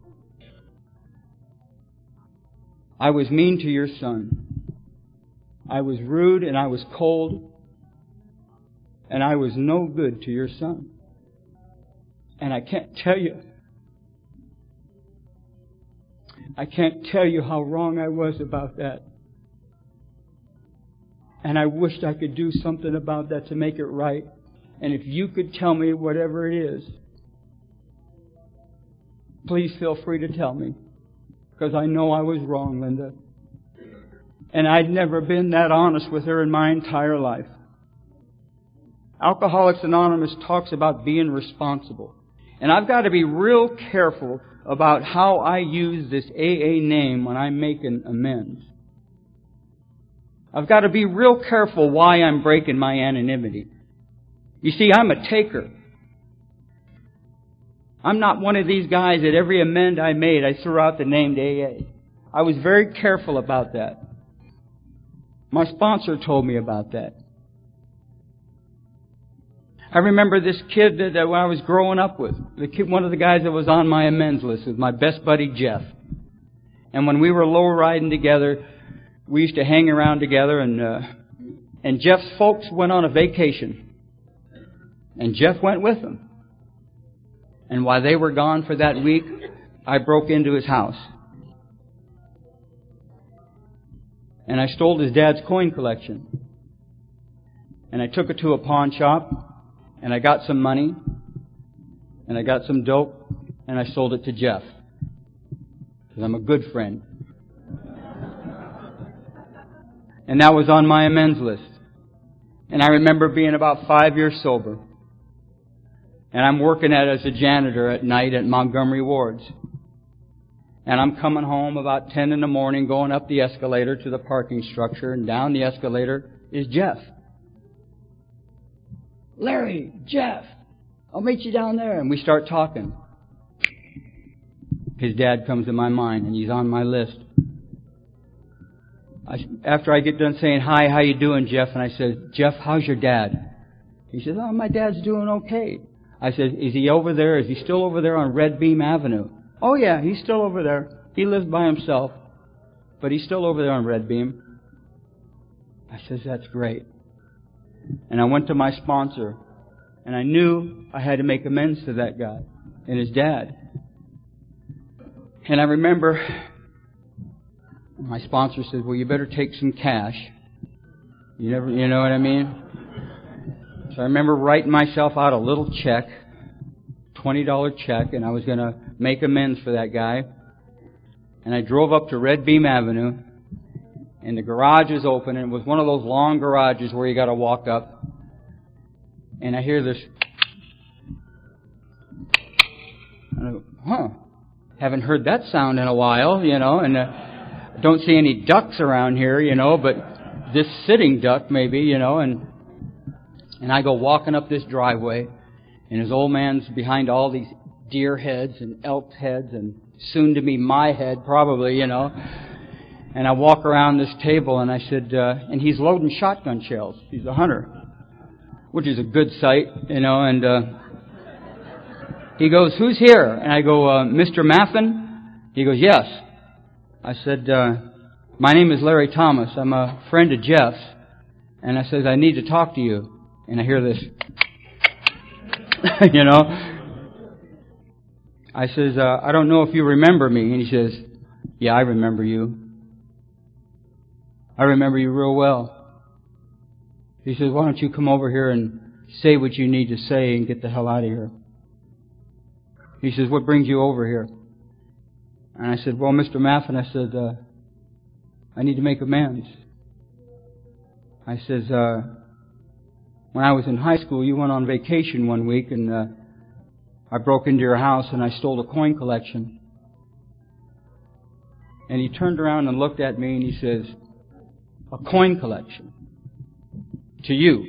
I was mean to your son. I was rude and I was cold. And I was no good to your son. And I can't tell you, I can't tell you how wrong I was about that. And I wished I could do something about that to make it right. And if you could tell me whatever it is, please feel free to tell me. Because I know I was wrong, Linda. And I'd never been that honest with her in my entire life. Alcoholics Anonymous talks about being responsible. And I've got to be real careful about how I use this A A name when I'm making amends. I've got to be real careful why I'm breaking my anonymity. You see, I'm a taker. I'm not one of these guys that every amend I made, I threw out the name A A. I was very careful about that. My sponsor told me about that. I remember this kid that, that I was growing up with. The kid, one of the guys that was on my amends list was my best buddy, Jeff. And when we were low riding together, we used to hang around together, and uh, and Jeff's folks went on a vacation. And Jeff went with them. And while they were gone for that week, I broke into his house. And I stole his dad's coin collection. And I took it to a pawn shop. And I got some money, and I got some dope, and I sold it to Jeff. Because I'm a good friend. And that was on my amends list. And I remember being about five years sober. And I'm working at as a janitor at night at Montgomery Wards. And I'm coming home about ten in the morning, going up the escalator to the parking structure, and down the escalator is Jeff. Larry, Jeff, I'll meet you down there. And we start talking. His dad comes to my mind, and he's on my list. I, after I get done saying, hi, how you doing, Jeff? And I said, Jeff, how's your dad? He says, oh, my dad's doing okay. I said, is he over there? Is he still over there on Red Beam Avenue? Oh, yeah, he's still over there. He lives by himself, but he's still over there on Red Beam. I says, that's great. And I went to my sponsor, and I knew I had to make amends to that guy and his dad. And I remember my sponsor said, well, you better take some cash. You never, you know what I mean? So I remember writing myself out a little check, twenty dollar check, and I was going to make amends for that guy. And I drove up to Red Beam Avenue, and the garage was open, and it was one of those long garages where you got to walk up. And I hear this, and I go, huh, haven't heard that sound in a while, you know, and uh, don't see any ducks around here, you know, but this sitting duck maybe, you know, and and I go walking up this driveway, and his old man's behind all these deer heads and elk heads, and soon to be my head probably, you know. And I walk around this table, and I said, uh, and he's loading shotgun shells. He's a hunter, which is a good sight, you know. And uh, he goes, who's here? And I go, uh, Mister Maffin? He goes, yes. I said, uh, my name is Larry Thomas. I'm a friend of Jeff's. And I says, I need to talk to you. And I hear this, you know. I says, uh, I don't know if you remember me. And he says, yeah, I remember you. I remember you real well. He says, why don't you come over here and say what you need to say and get the hell out of here. He says, what brings you over here? And I said, well, Mister Maffin, I said, uh, I need to make amends. I says, uh, when I was in high school, you went on vacation one week, and uh, I broke into your house and I stole a coin collection. And he turned around and looked at me and he says, a coin collection. To you.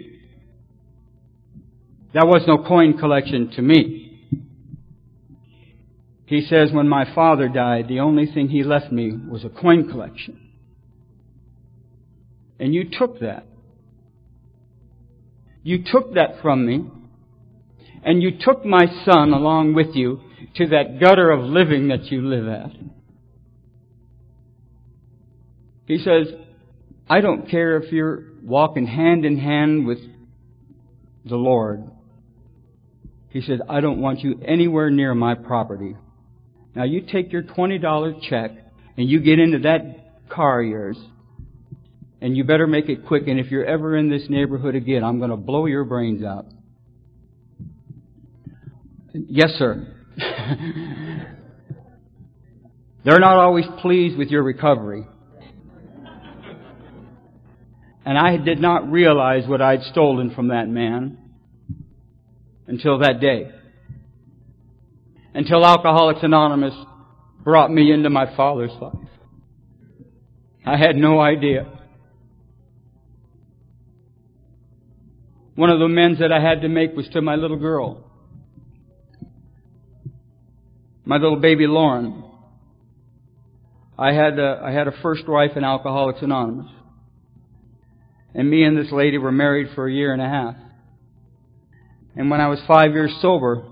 That was no coin collection to me. He says, when my father died, the only thing he left me was a coin collection. And you took that. You took that from me. And you took my son along with you to that gutter of living that you live at. He says, I don't care if you're walking hand in hand with the Lord. He said, I don't want you anywhere near my property. Now you take your twenty dollar check and you get into that car of yours. And you better make it quick. And if you're ever in this neighborhood again, I'm going to blow your brains out. Yes, sir. They're not always pleased with your recovery. And I did not realize what I'd stolen from that man until that day. Until Alcoholics Anonymous brought me into my father's life. I had no idea. One of the amends that I had to make was to my little girl. My little baby Lauren. I had a, I had a first wife in Alcoholics Anonymous. And me and this lady were married for a year and a half. And when I was five years sober,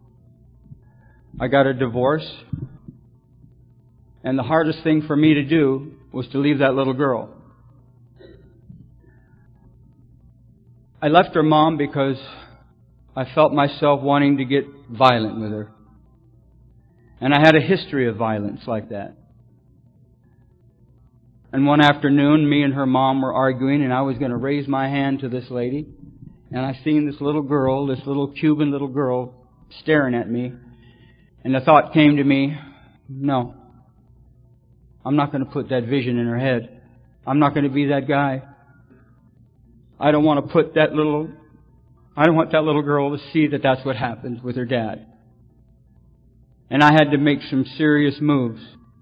I got a divorce. And the hardest thing for me to do was to leave that little girl. I left her mom because I felt myself wanting to get violent with her. And I had a history of violence like that. And one afternoon, me and her mom were arguing, and I was going to raise my hand to this lady. And I seen this little girl, this little Cuban little girl, staring at me. And the thought came to me, no, I'm not going to put that vision in her head. I'm not going to be that guy. I don't want to put that little, I don't want that little girl to see that that's what happens with her dad. And I had to make some serious moves.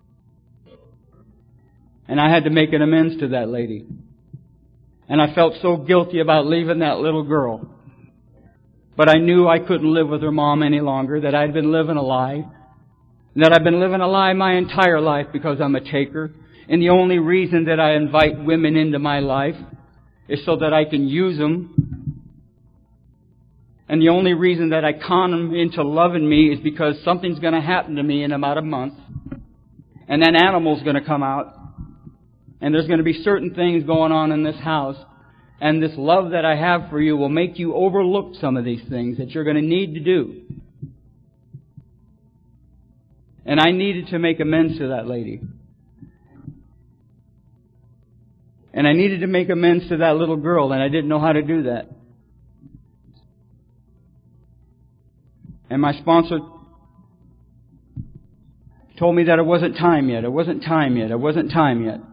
And I had to make an amends to that lady. And I felt so guilty about leaving that little girl. But I knew I couldn't live with her mom any longer, that I'd been living a lie. That I've been living a lie my entire life because I'm a taker. And the only reason that I invite women into my life is so that I can use them. And the only reason that I con them into loving me is because something's going to happen to me in about a month. And that animal's going to come out. And there's going to be certain things going on in this house. And this love that I have for you will make you overlook some of these things that you're going to need to do. And I needed to make amends to that lady. And I needed to make amends to that little girl, and I didn't know how to do that. And my sponsor told me that it wasn't time yet. It wasn't time yet. It wasn't time yet.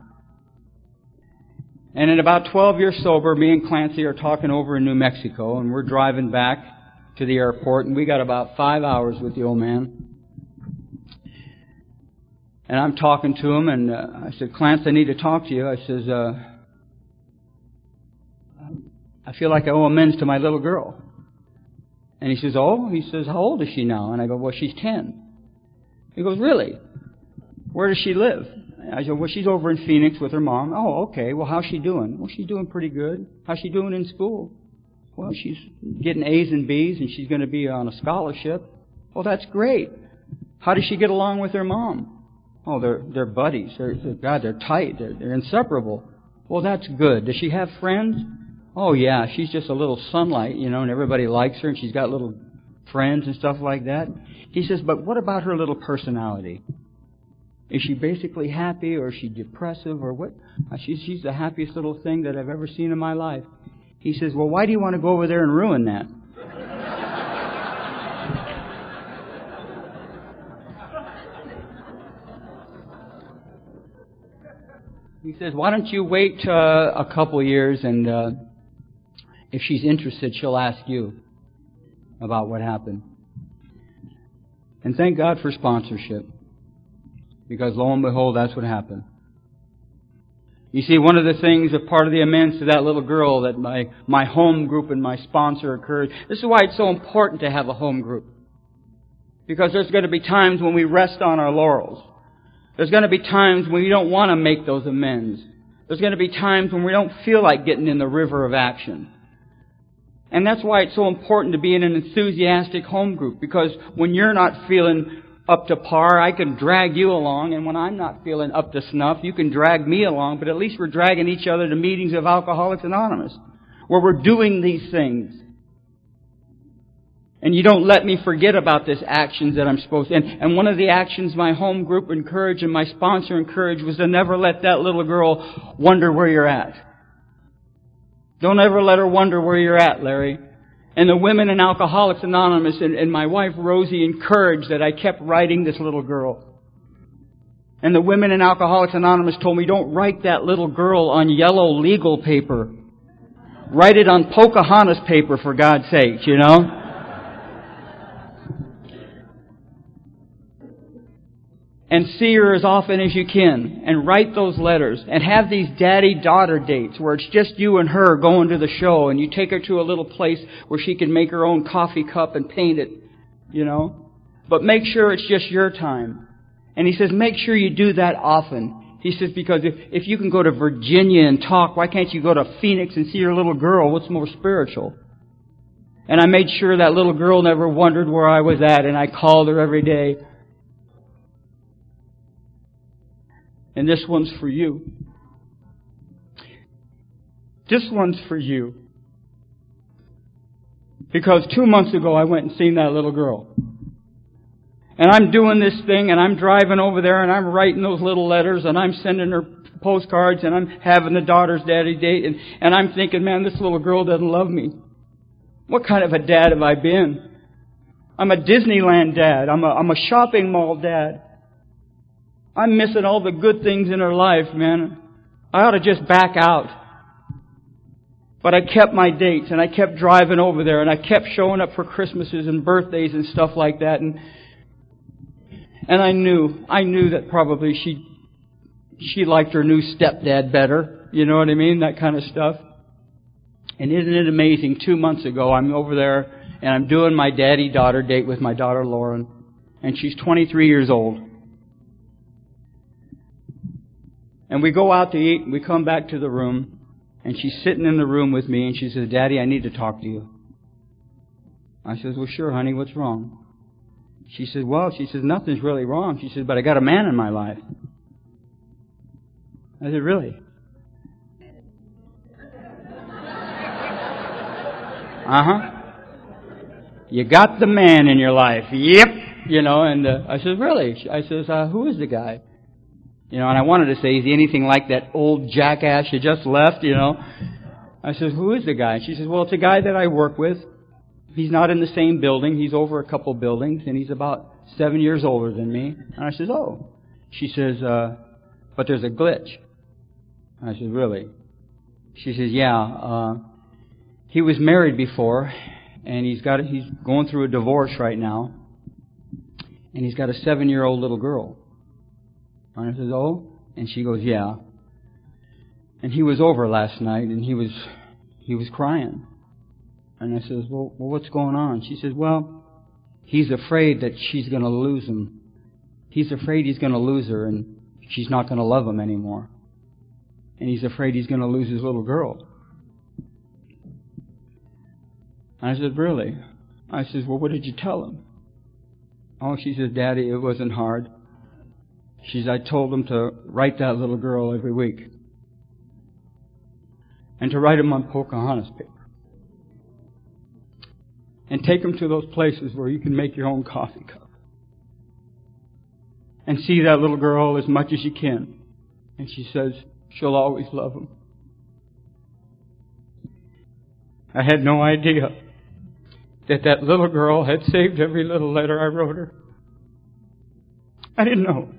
And in about twelve years sober, me and Clancy are talking over in New Mexico, and we're driving back to the airport, and we got about five hours with the old man. And I'm talking to him, and uh, I said, Clance, I need to talk to you. I says, uh, I feel like I owe amends to my little girl. And he says, oh? He says, how old is she now? And I go, well, she's ten. He goes, really? Where does she live? I said, well, she's over in Phoenix with her mom. Oh, okay. Well, how's she doing? Well, she's doing pretty good. How's she doing in school? Well, she's getting A's and B's, and she's going to be on a scholarship. Well, that's great. How does she get along with her mom? Oh, they're they're buddies. They're, they're God, they're tight. They're, they're inseparable. Well, that's good. Does she have friends? Oh, yeah. She's just a little sunlight, you know, and everybody likes her, and she's got little friends and stuff like that. He says, but what about her little personality? Is she basically happy, or is she depressive, or what? She's, she's the happiest little thing that I've ever seen in my life. He says, well, why do you want to go over there and ruin that? He says, why don't you wait uh, a couple years, and uh, if she's interested, she'll ask you about what happened. And thank God for sponsorship. Because lo and behold, that's what happened. You see, one of the things, a part of the amends to that little girl that my, my home group and my sponsor encouraged. This is why it's so important to have a home group. Because there's going to be times when we rest on our laurels. There's going to be times when we don't want to make those amends. There's going to be times when we don't feel like getting in the river of action. And that's why it's so important to be in an enthusiastic home group. Because when you're not feeling up to par, I can drag you along. And when I'm not feeling up to snuff, you can drag me along. But at least we're dragging each other to meetings of Alcoholics Anonymous, where we're doing these things. And you don't let me forget about these actions that I'm supposed to. And, and one of the actions my home group encouraged and my sponsor encouraged was to never let that little girl wonder where you're at. Don't ever let her wonder where you're at, Larry. And the women in Alcoholics Anonymous and, and my wife Rosie encouraged that I kept writing this little girl. And the women in Alcoholics Anonymous told me, don't write that little girl on yellow legal paper. Write it on Pocahontas paper, for God's sake, you know. And see her as often as you can. And write those letters. And have these daddy-daughter dates where it's just you and her going to the show. And you take her to a little place where she can make her own coffee cup and paint it. You know. But make sure it's just your time. And he says, make sure you do that often. He says, because if, if you can go to Virginia and talk, why can't you go to Phoenix and see your little girl? What's more spiritual? And I made sure that little girl never wondered where I was at. And I called her every day. And this one's for you. This one's for you. Because two months ago I went and seen that little girl. And I'm doing this thing and I'm driving over there and I'm writing those little letters and I'm sending her postcards and I'm having the daughter's daddy date and, and I'm thinking, man, this little girl doesn't love me. What kind of a dad have I been? I'm a Disneyland dad. I'm a, I'm a shopping mall dad. I'm missing all the good things in her life, man. I ought to just back out. But I kept my dates and I kept driving over there and I kept showing up for Christmases and birthdays and stuff like that. And and I knew, I knew that probably she she liked her new stepdad better. You know what I mean? That kind of stuff. And isn't it amazing? Two months ago, I'm over there and I'm doing my daddy-daughter date with my daughter Lauren. And she's twenty-three years old. And we go out to eat, and we come back to the room, and she's sitting in the room with me, and she says, Daddy, I need to talk to you. I says, well, sure, honey, what's wrong? She says, well, she says, nothing's really wrong. She says, but I got a man in my life. I said, really? Uh-huh. You got the man in your life. Yep. You know, and uh, I says, really? I says, uh, who is the guy? You know, and I wanted to say, is he anything like that old jackass you just left, you know? I said, who is the guy? She says, well, it's a guy that I work with. He's not in the same building. He's over a couple buildings, and he's about seven years older than me. And I says, oh. She says, uh, but there's a glitch. I said, really? She says, yeah. Uh, he was married before, and he's got he's going through a divorce right now, and he's got a seven-year-old little girl. And I says, oh? And she goes, yeah. And he was over last night, and he was he was crying. And I says, well, well, what's going on? She says, well, he's afraid that she's going to lose him. He's afraid he's going to lose her, and she's not going to love him anymore. And he's afraid he's going to lose his little girl. And I said, really? I says, well, what did you tell him? Oh, she says, Daddy, it wasn't hard. She says, I told him to write that little girl every week. And to write him on Pocahontas paper. And take him to those places where you can make your own coffee cup. And see that little girl as much as you can. And she says, she'll always love him. I had no idea that that little girl had saved every little letter I wrote her. I didn't know.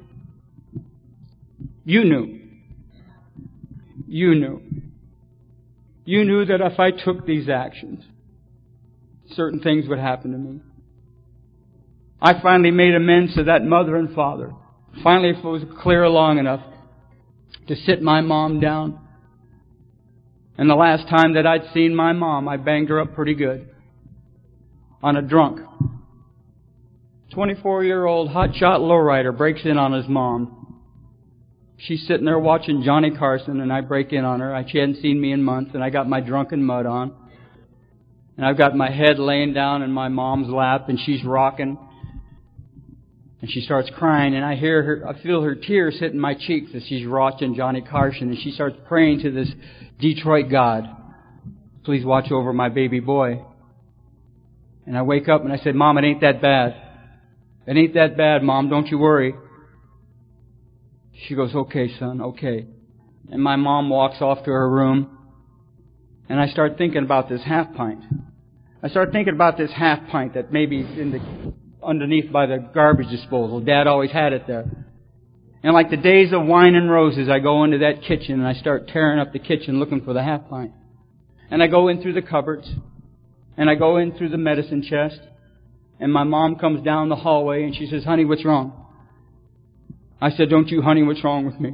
You knew. You knew. You knew that if I took these actions, certain things would happen to me. I finally made amends to that mother and father. Finally, it was clear long enough to sit my mom down. And the last time that I'd seen my mom, I banged her up pretty good on a drunk. twenty-four-year-old hotshot lowrider breaks in on his mom. She's sitting there watching Johnny Carson, and I break in on her. She hadn't seen me in months, and I got my drunken mud on. And I've got my head laying down in my mom's lap, and she's rocking. And she starts crying, and I hear her, I feel her tears hitting my cheeks as she's watching Johnny Carson, and she starts praying to this Detroit God, please watch over my baby boy. And I wake up and I said, Mom, it ain't that bad. It ain't that bad, Mom, don't you worry. She goes, okay, son, okay. And my mom walks off to her room, and I start thinking about this half pint. I start thinking about this half pint that maybe in the underneath by the garbage disposal. Dad always had it there. And like the days of wine and roses, I go into that kitchen and I start tearing up the kitchen looking for the half pint. And I go in through the cupboards, and I go in through the medicine chest, and my mom comes down the hallway and she says, honey, what's wrong? I said, don't you, honey, what's wrong with me?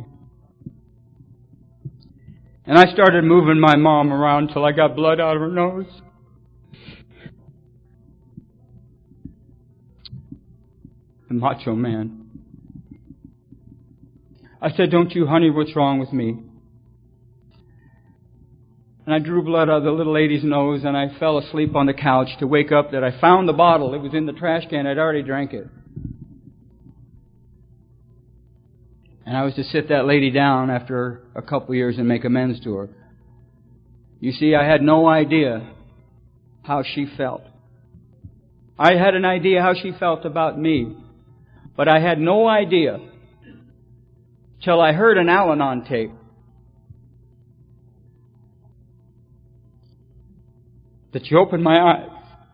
And I started moving my mom around till I got blood out of her nose. The macho man. I said, don't you, honey, what's wrong with me? And I drew blood out of the little lady's nose, and I fell asleep on the couch to wake up that I found the bottle. It was in the trash can. I'd already drank it. And I was to sit that lady down after a couple years and make amends to her. You see, I had no idea how she felt. I had an idea how she felt about me, but I had no idea till I heard an Al-Anon tape that she opened my eyes.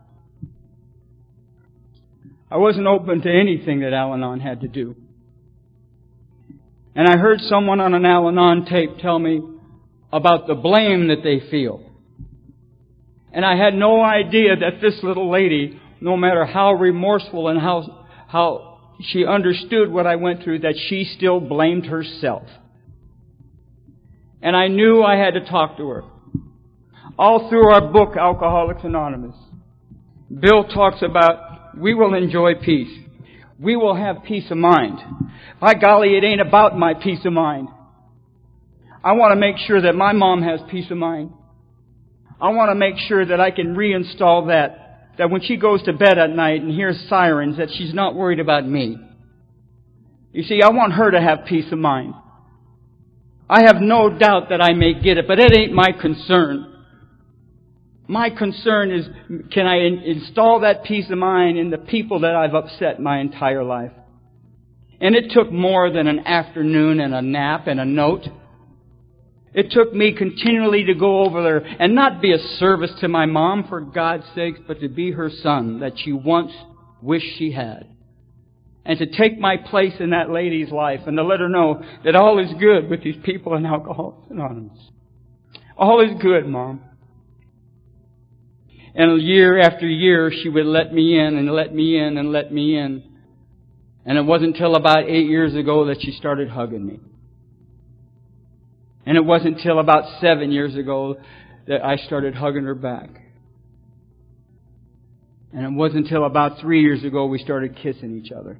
I wasn't open to anything that Al-Anon had to do. And I heard someone on an Al-Anon tape tell me about the blame that they feel. And I had no idea that this little lady, no matter how remorseful and how, how she understood what I went through, that she still blamed herself. And I knew I had to talk to her. All through our book, Alcoholics Anonymous, Bill talks about we will enjoy peace. We will have peace of mind. By golly, it ain't about my peace of mind. I want to make sure that my mom has peace of mind. I want to make sure that I can reinstall that. That when she goes to bed at night and hears sirens, that she's not worried about me. You see, I want her to have peace of mind. I have no doubt that I may get it, but it ain't my concern. My concern is, can I in- install that peace of mind in the people that I've upset my entire life? And it took more than an afternoon and a nap and a note. It took me continually to go over there and not be a service to my mom, for God's sake, but to be her son that she once wished she had. And to take my place in that lady's life and to let her know that all is good with these people in Alcoholics Anonymous. All is good, Mom. And year after year, she would let me in and let me in and let me in. And it wasn't until about eight years ago that she started hugging me. And it wasn't until about seven years ago that I started hugging her back. And it wasn't until about three years ago we started kissing each other.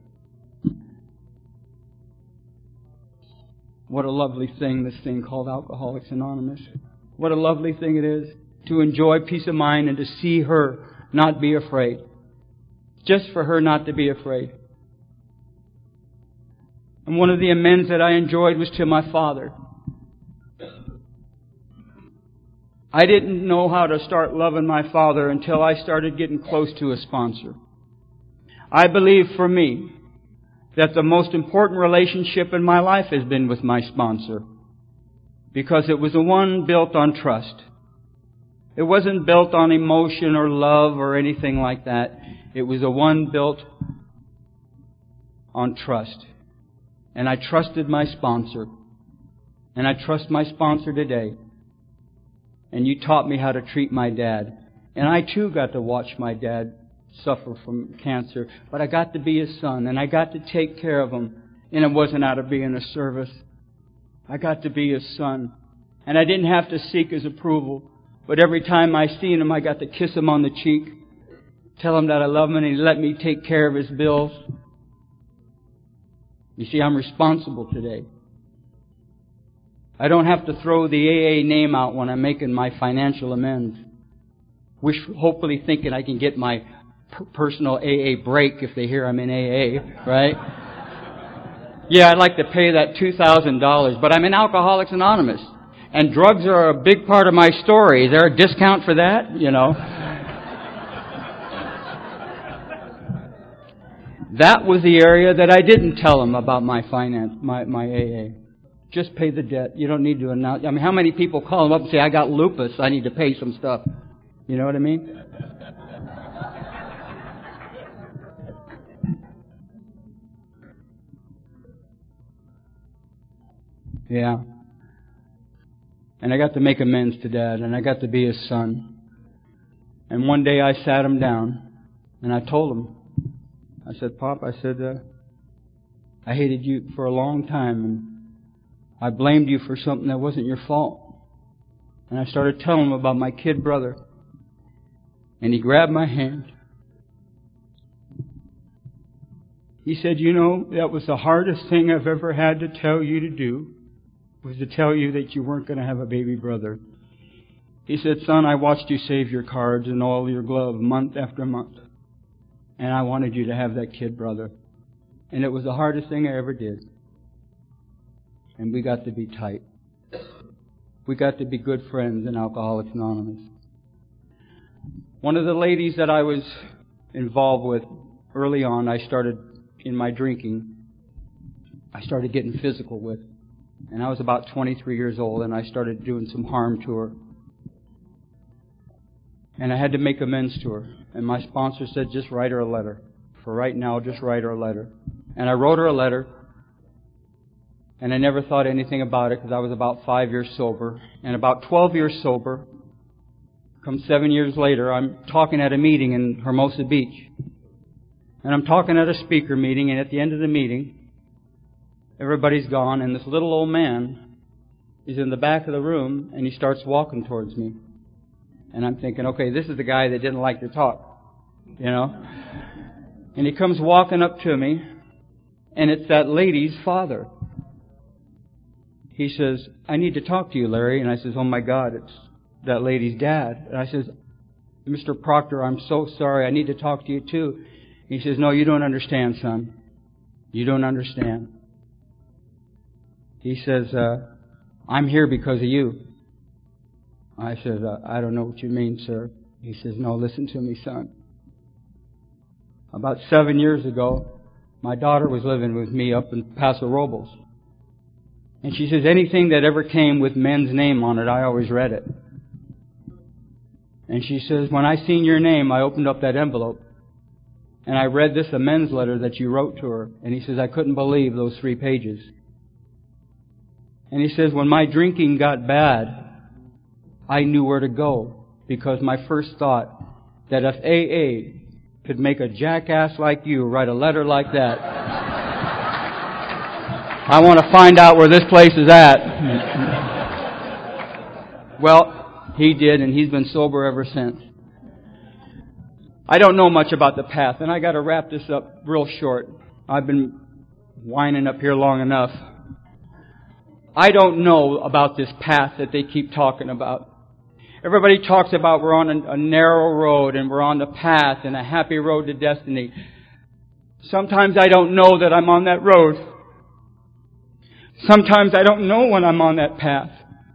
What a lovely thing, this thing called Alcoholics Anonymous. What a lovely thing it is to enjoy peace of mind and to see her not be afraid. Just for her not to be afraid. And one of the amends that I enjoyed was to my father. I didn't know how to start loving my father until I started getting close to a sponsor. I believe for me that the most important relationship in my life has been with my sponsor, because it was the one built on trust. It wasn't built on emotion or love or anything like that. It was the one built on trust. And I trusted my sponsor. And I trust my sponsor today. And you taught me how to treat my dad. And I too got to watch my dad suffer from cancer. But I got to be his son. And I got to take care of him And it wasn't out of being a service. I got to be His son. And I didn't have to seek His approval. But every time I seen Him, I got to kiss Him on the cheek, tell Him that I love Him, and He let me take care of His bills. You see, I'm responsible today. I don't have to throw the A A name out when I'm making my financial amends. Wish, hopefully thinking I can get my per- personal A A break if they hear I'm in A A, right? Yeah, I'd like to pay that two thousand dollars, but I'm in Alcoholics Anonymous. And drugs are a big part of my story. Is there a discount for that? You know. That was the area that I didn't tell them about my finance, my, my A A. Just pay the debt. You don't need to announce. I mean, how many people call them up and say, I got lupus, I need to pay some stuff. You know what I mean? Yeah. And I got to make amends to Dad, and I got to be His son. And one day I sat him down, and I told him, I said, Pop, I said, uh, I hated you for a long time, and I blamed you for something that wasn't your fault. And I started telling him about my kid brother. And he grabbed my hand. He said, you know, that was the hardest thing I've ever had to tell you to do, was to tell you that you weren't going to have a baby brother. He said, son, I watched you save your cards and all your gloves month after month. And I wanted you to have that kid brother. And it was the hardest thing I ever did. And we got to be tight. We got to be good friends in Alcoholics Anonymous. One of the ladies that I was involved with early on, I started in my drinking, I started getting physical with. And I was about twenty-three years old, and I started doing some harm to her. And I had to make amends to her. And my sponsor said, just write her a letter. For right now, just write her a letter. And I wrote her a letter. And I never thought anything about it because I was about five years sober. And about twelve years sober, come seven years later, I'm talking at a meeting in Hermosa Beach. And I'm talking at a speaker meeting, and at the end of the meeting, everybody's gone, and this little old man is in the back of the room, and he starts walking towards me. And I'm thinking, okay, this is the guy that didn't like to talk, you know. And he comes walking up to me, and it's that lady's father. He says, I need to talk to you, Larry. And I says, oh my God, it's that lady's dad. And I says, Mister Proctor, I'm so sorry. I need to talk to you too. He says, no, you don't understand, son. You don't understand. He says, uh, I'm here because of you. I said, uh, I don't know what you mean, sir. He says, no, listen to me, son. About seven years ago, my daughter was living with me up in Paso Robles. And she says, anything that ever came with men's name on it, I always read it. And she says, when I seen your name, I opened up that envelope. And I read this amends letter that you wrote to her. And he says, I couldn't believe those three pages. And he says, when my drinking got bad, I knew where to go. Because my first thought, that if A A could make a jackass like you write a letter like that, I want to find out where this place is at. Well, he did, and he's been sober ever since. I don't know much about the path, and I got to wrap this up real short. I've been whining up here long enough. I don't know about this path that they keep talking about. Everybody talks about we're on a, a narrow road and we're on the path and a happy road to destiny. Sometimes I don't know that I'm on that road. Sometimes I don't know when I'm on that path.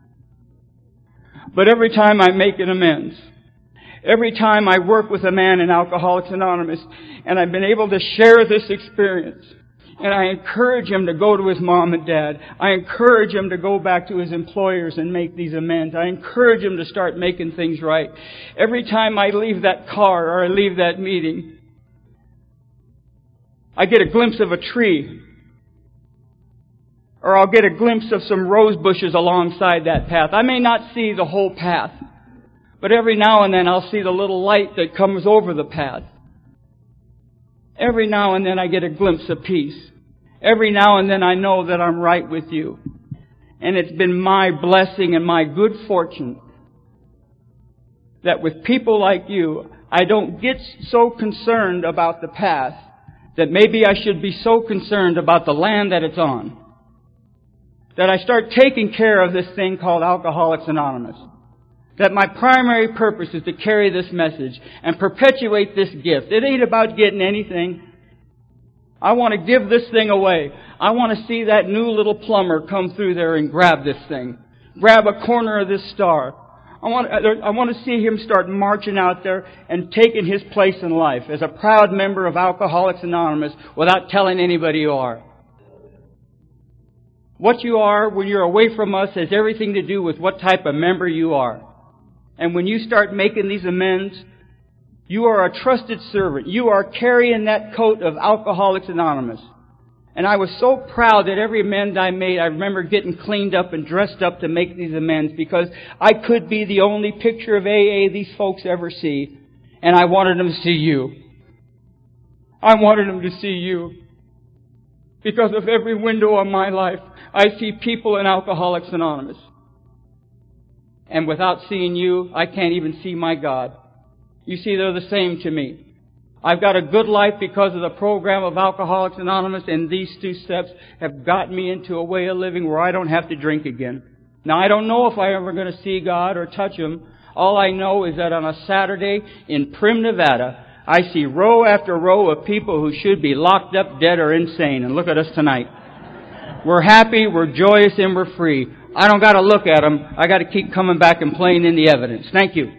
But every time I make an amends, every time I work with a man in Alcoholics Anonymous, and I've been able to share this experience, and I encourage him to go to his mom and dad. I encourage him to go back to his employers and make these amends. I encourage him to start making things right. Every time I leave that car or I leave that meeting, I get a glimpse of a tree. Or I'll get a glimpse of some rose bushes alongside that path. I may not see the whole path, but every now and then I'll see the little light that comes over the path. Every now and then I get a glimpse of peace. Every now and then I know that I'm right with you. And it's been my blessing and my good fortune that with people like you, I don't get so concerned about the past that maybe I should be so concerned about the land that it's on. That I start taking care of this thing called Alcoholics Anonymous. That my primary purpose is to carry this message and perpetuate this gift. It ain't about getting anything. I want to give this thing away. I want to see that new little plumber come through there and grab this thing. Grab a corner of this star. I want, I want to see him start marching out there and taking his place in life as a proud member of Alcoholics Anonymous without telling anybody you are. What you are when you're away from us has everything to do with what type of member you are. And when you start making these amends, you are a trusted servant. You are carrying that coat of Alcoholics Anonymous. And I was so proud that every amend I made, I remember getting cleaned up and dressed up to make these amends because I could be the only picture of A A these folks ever see. And I wanted them to see you. I wanted them to see you. Because of every window of my life, I see people in Alcoholics Anonymous. And without seeing you, I can't even see my God. You see, they're the same to me. I've got a good life because of the program of Alcoholics Anonymous, and these two steps have got me into a way of living where I don't have to drink again. Now, I don't know if I'm ever going to see God or touch Him. All I know is that on a Saturday in Primm, Nevada, I see row after row of people who should be locked up, dead, or insane. And look at us tonight. We're happy, we're joyous, and we're free. I don't got to look at them. I got to keep coming back and playing in the evidence. Thank you.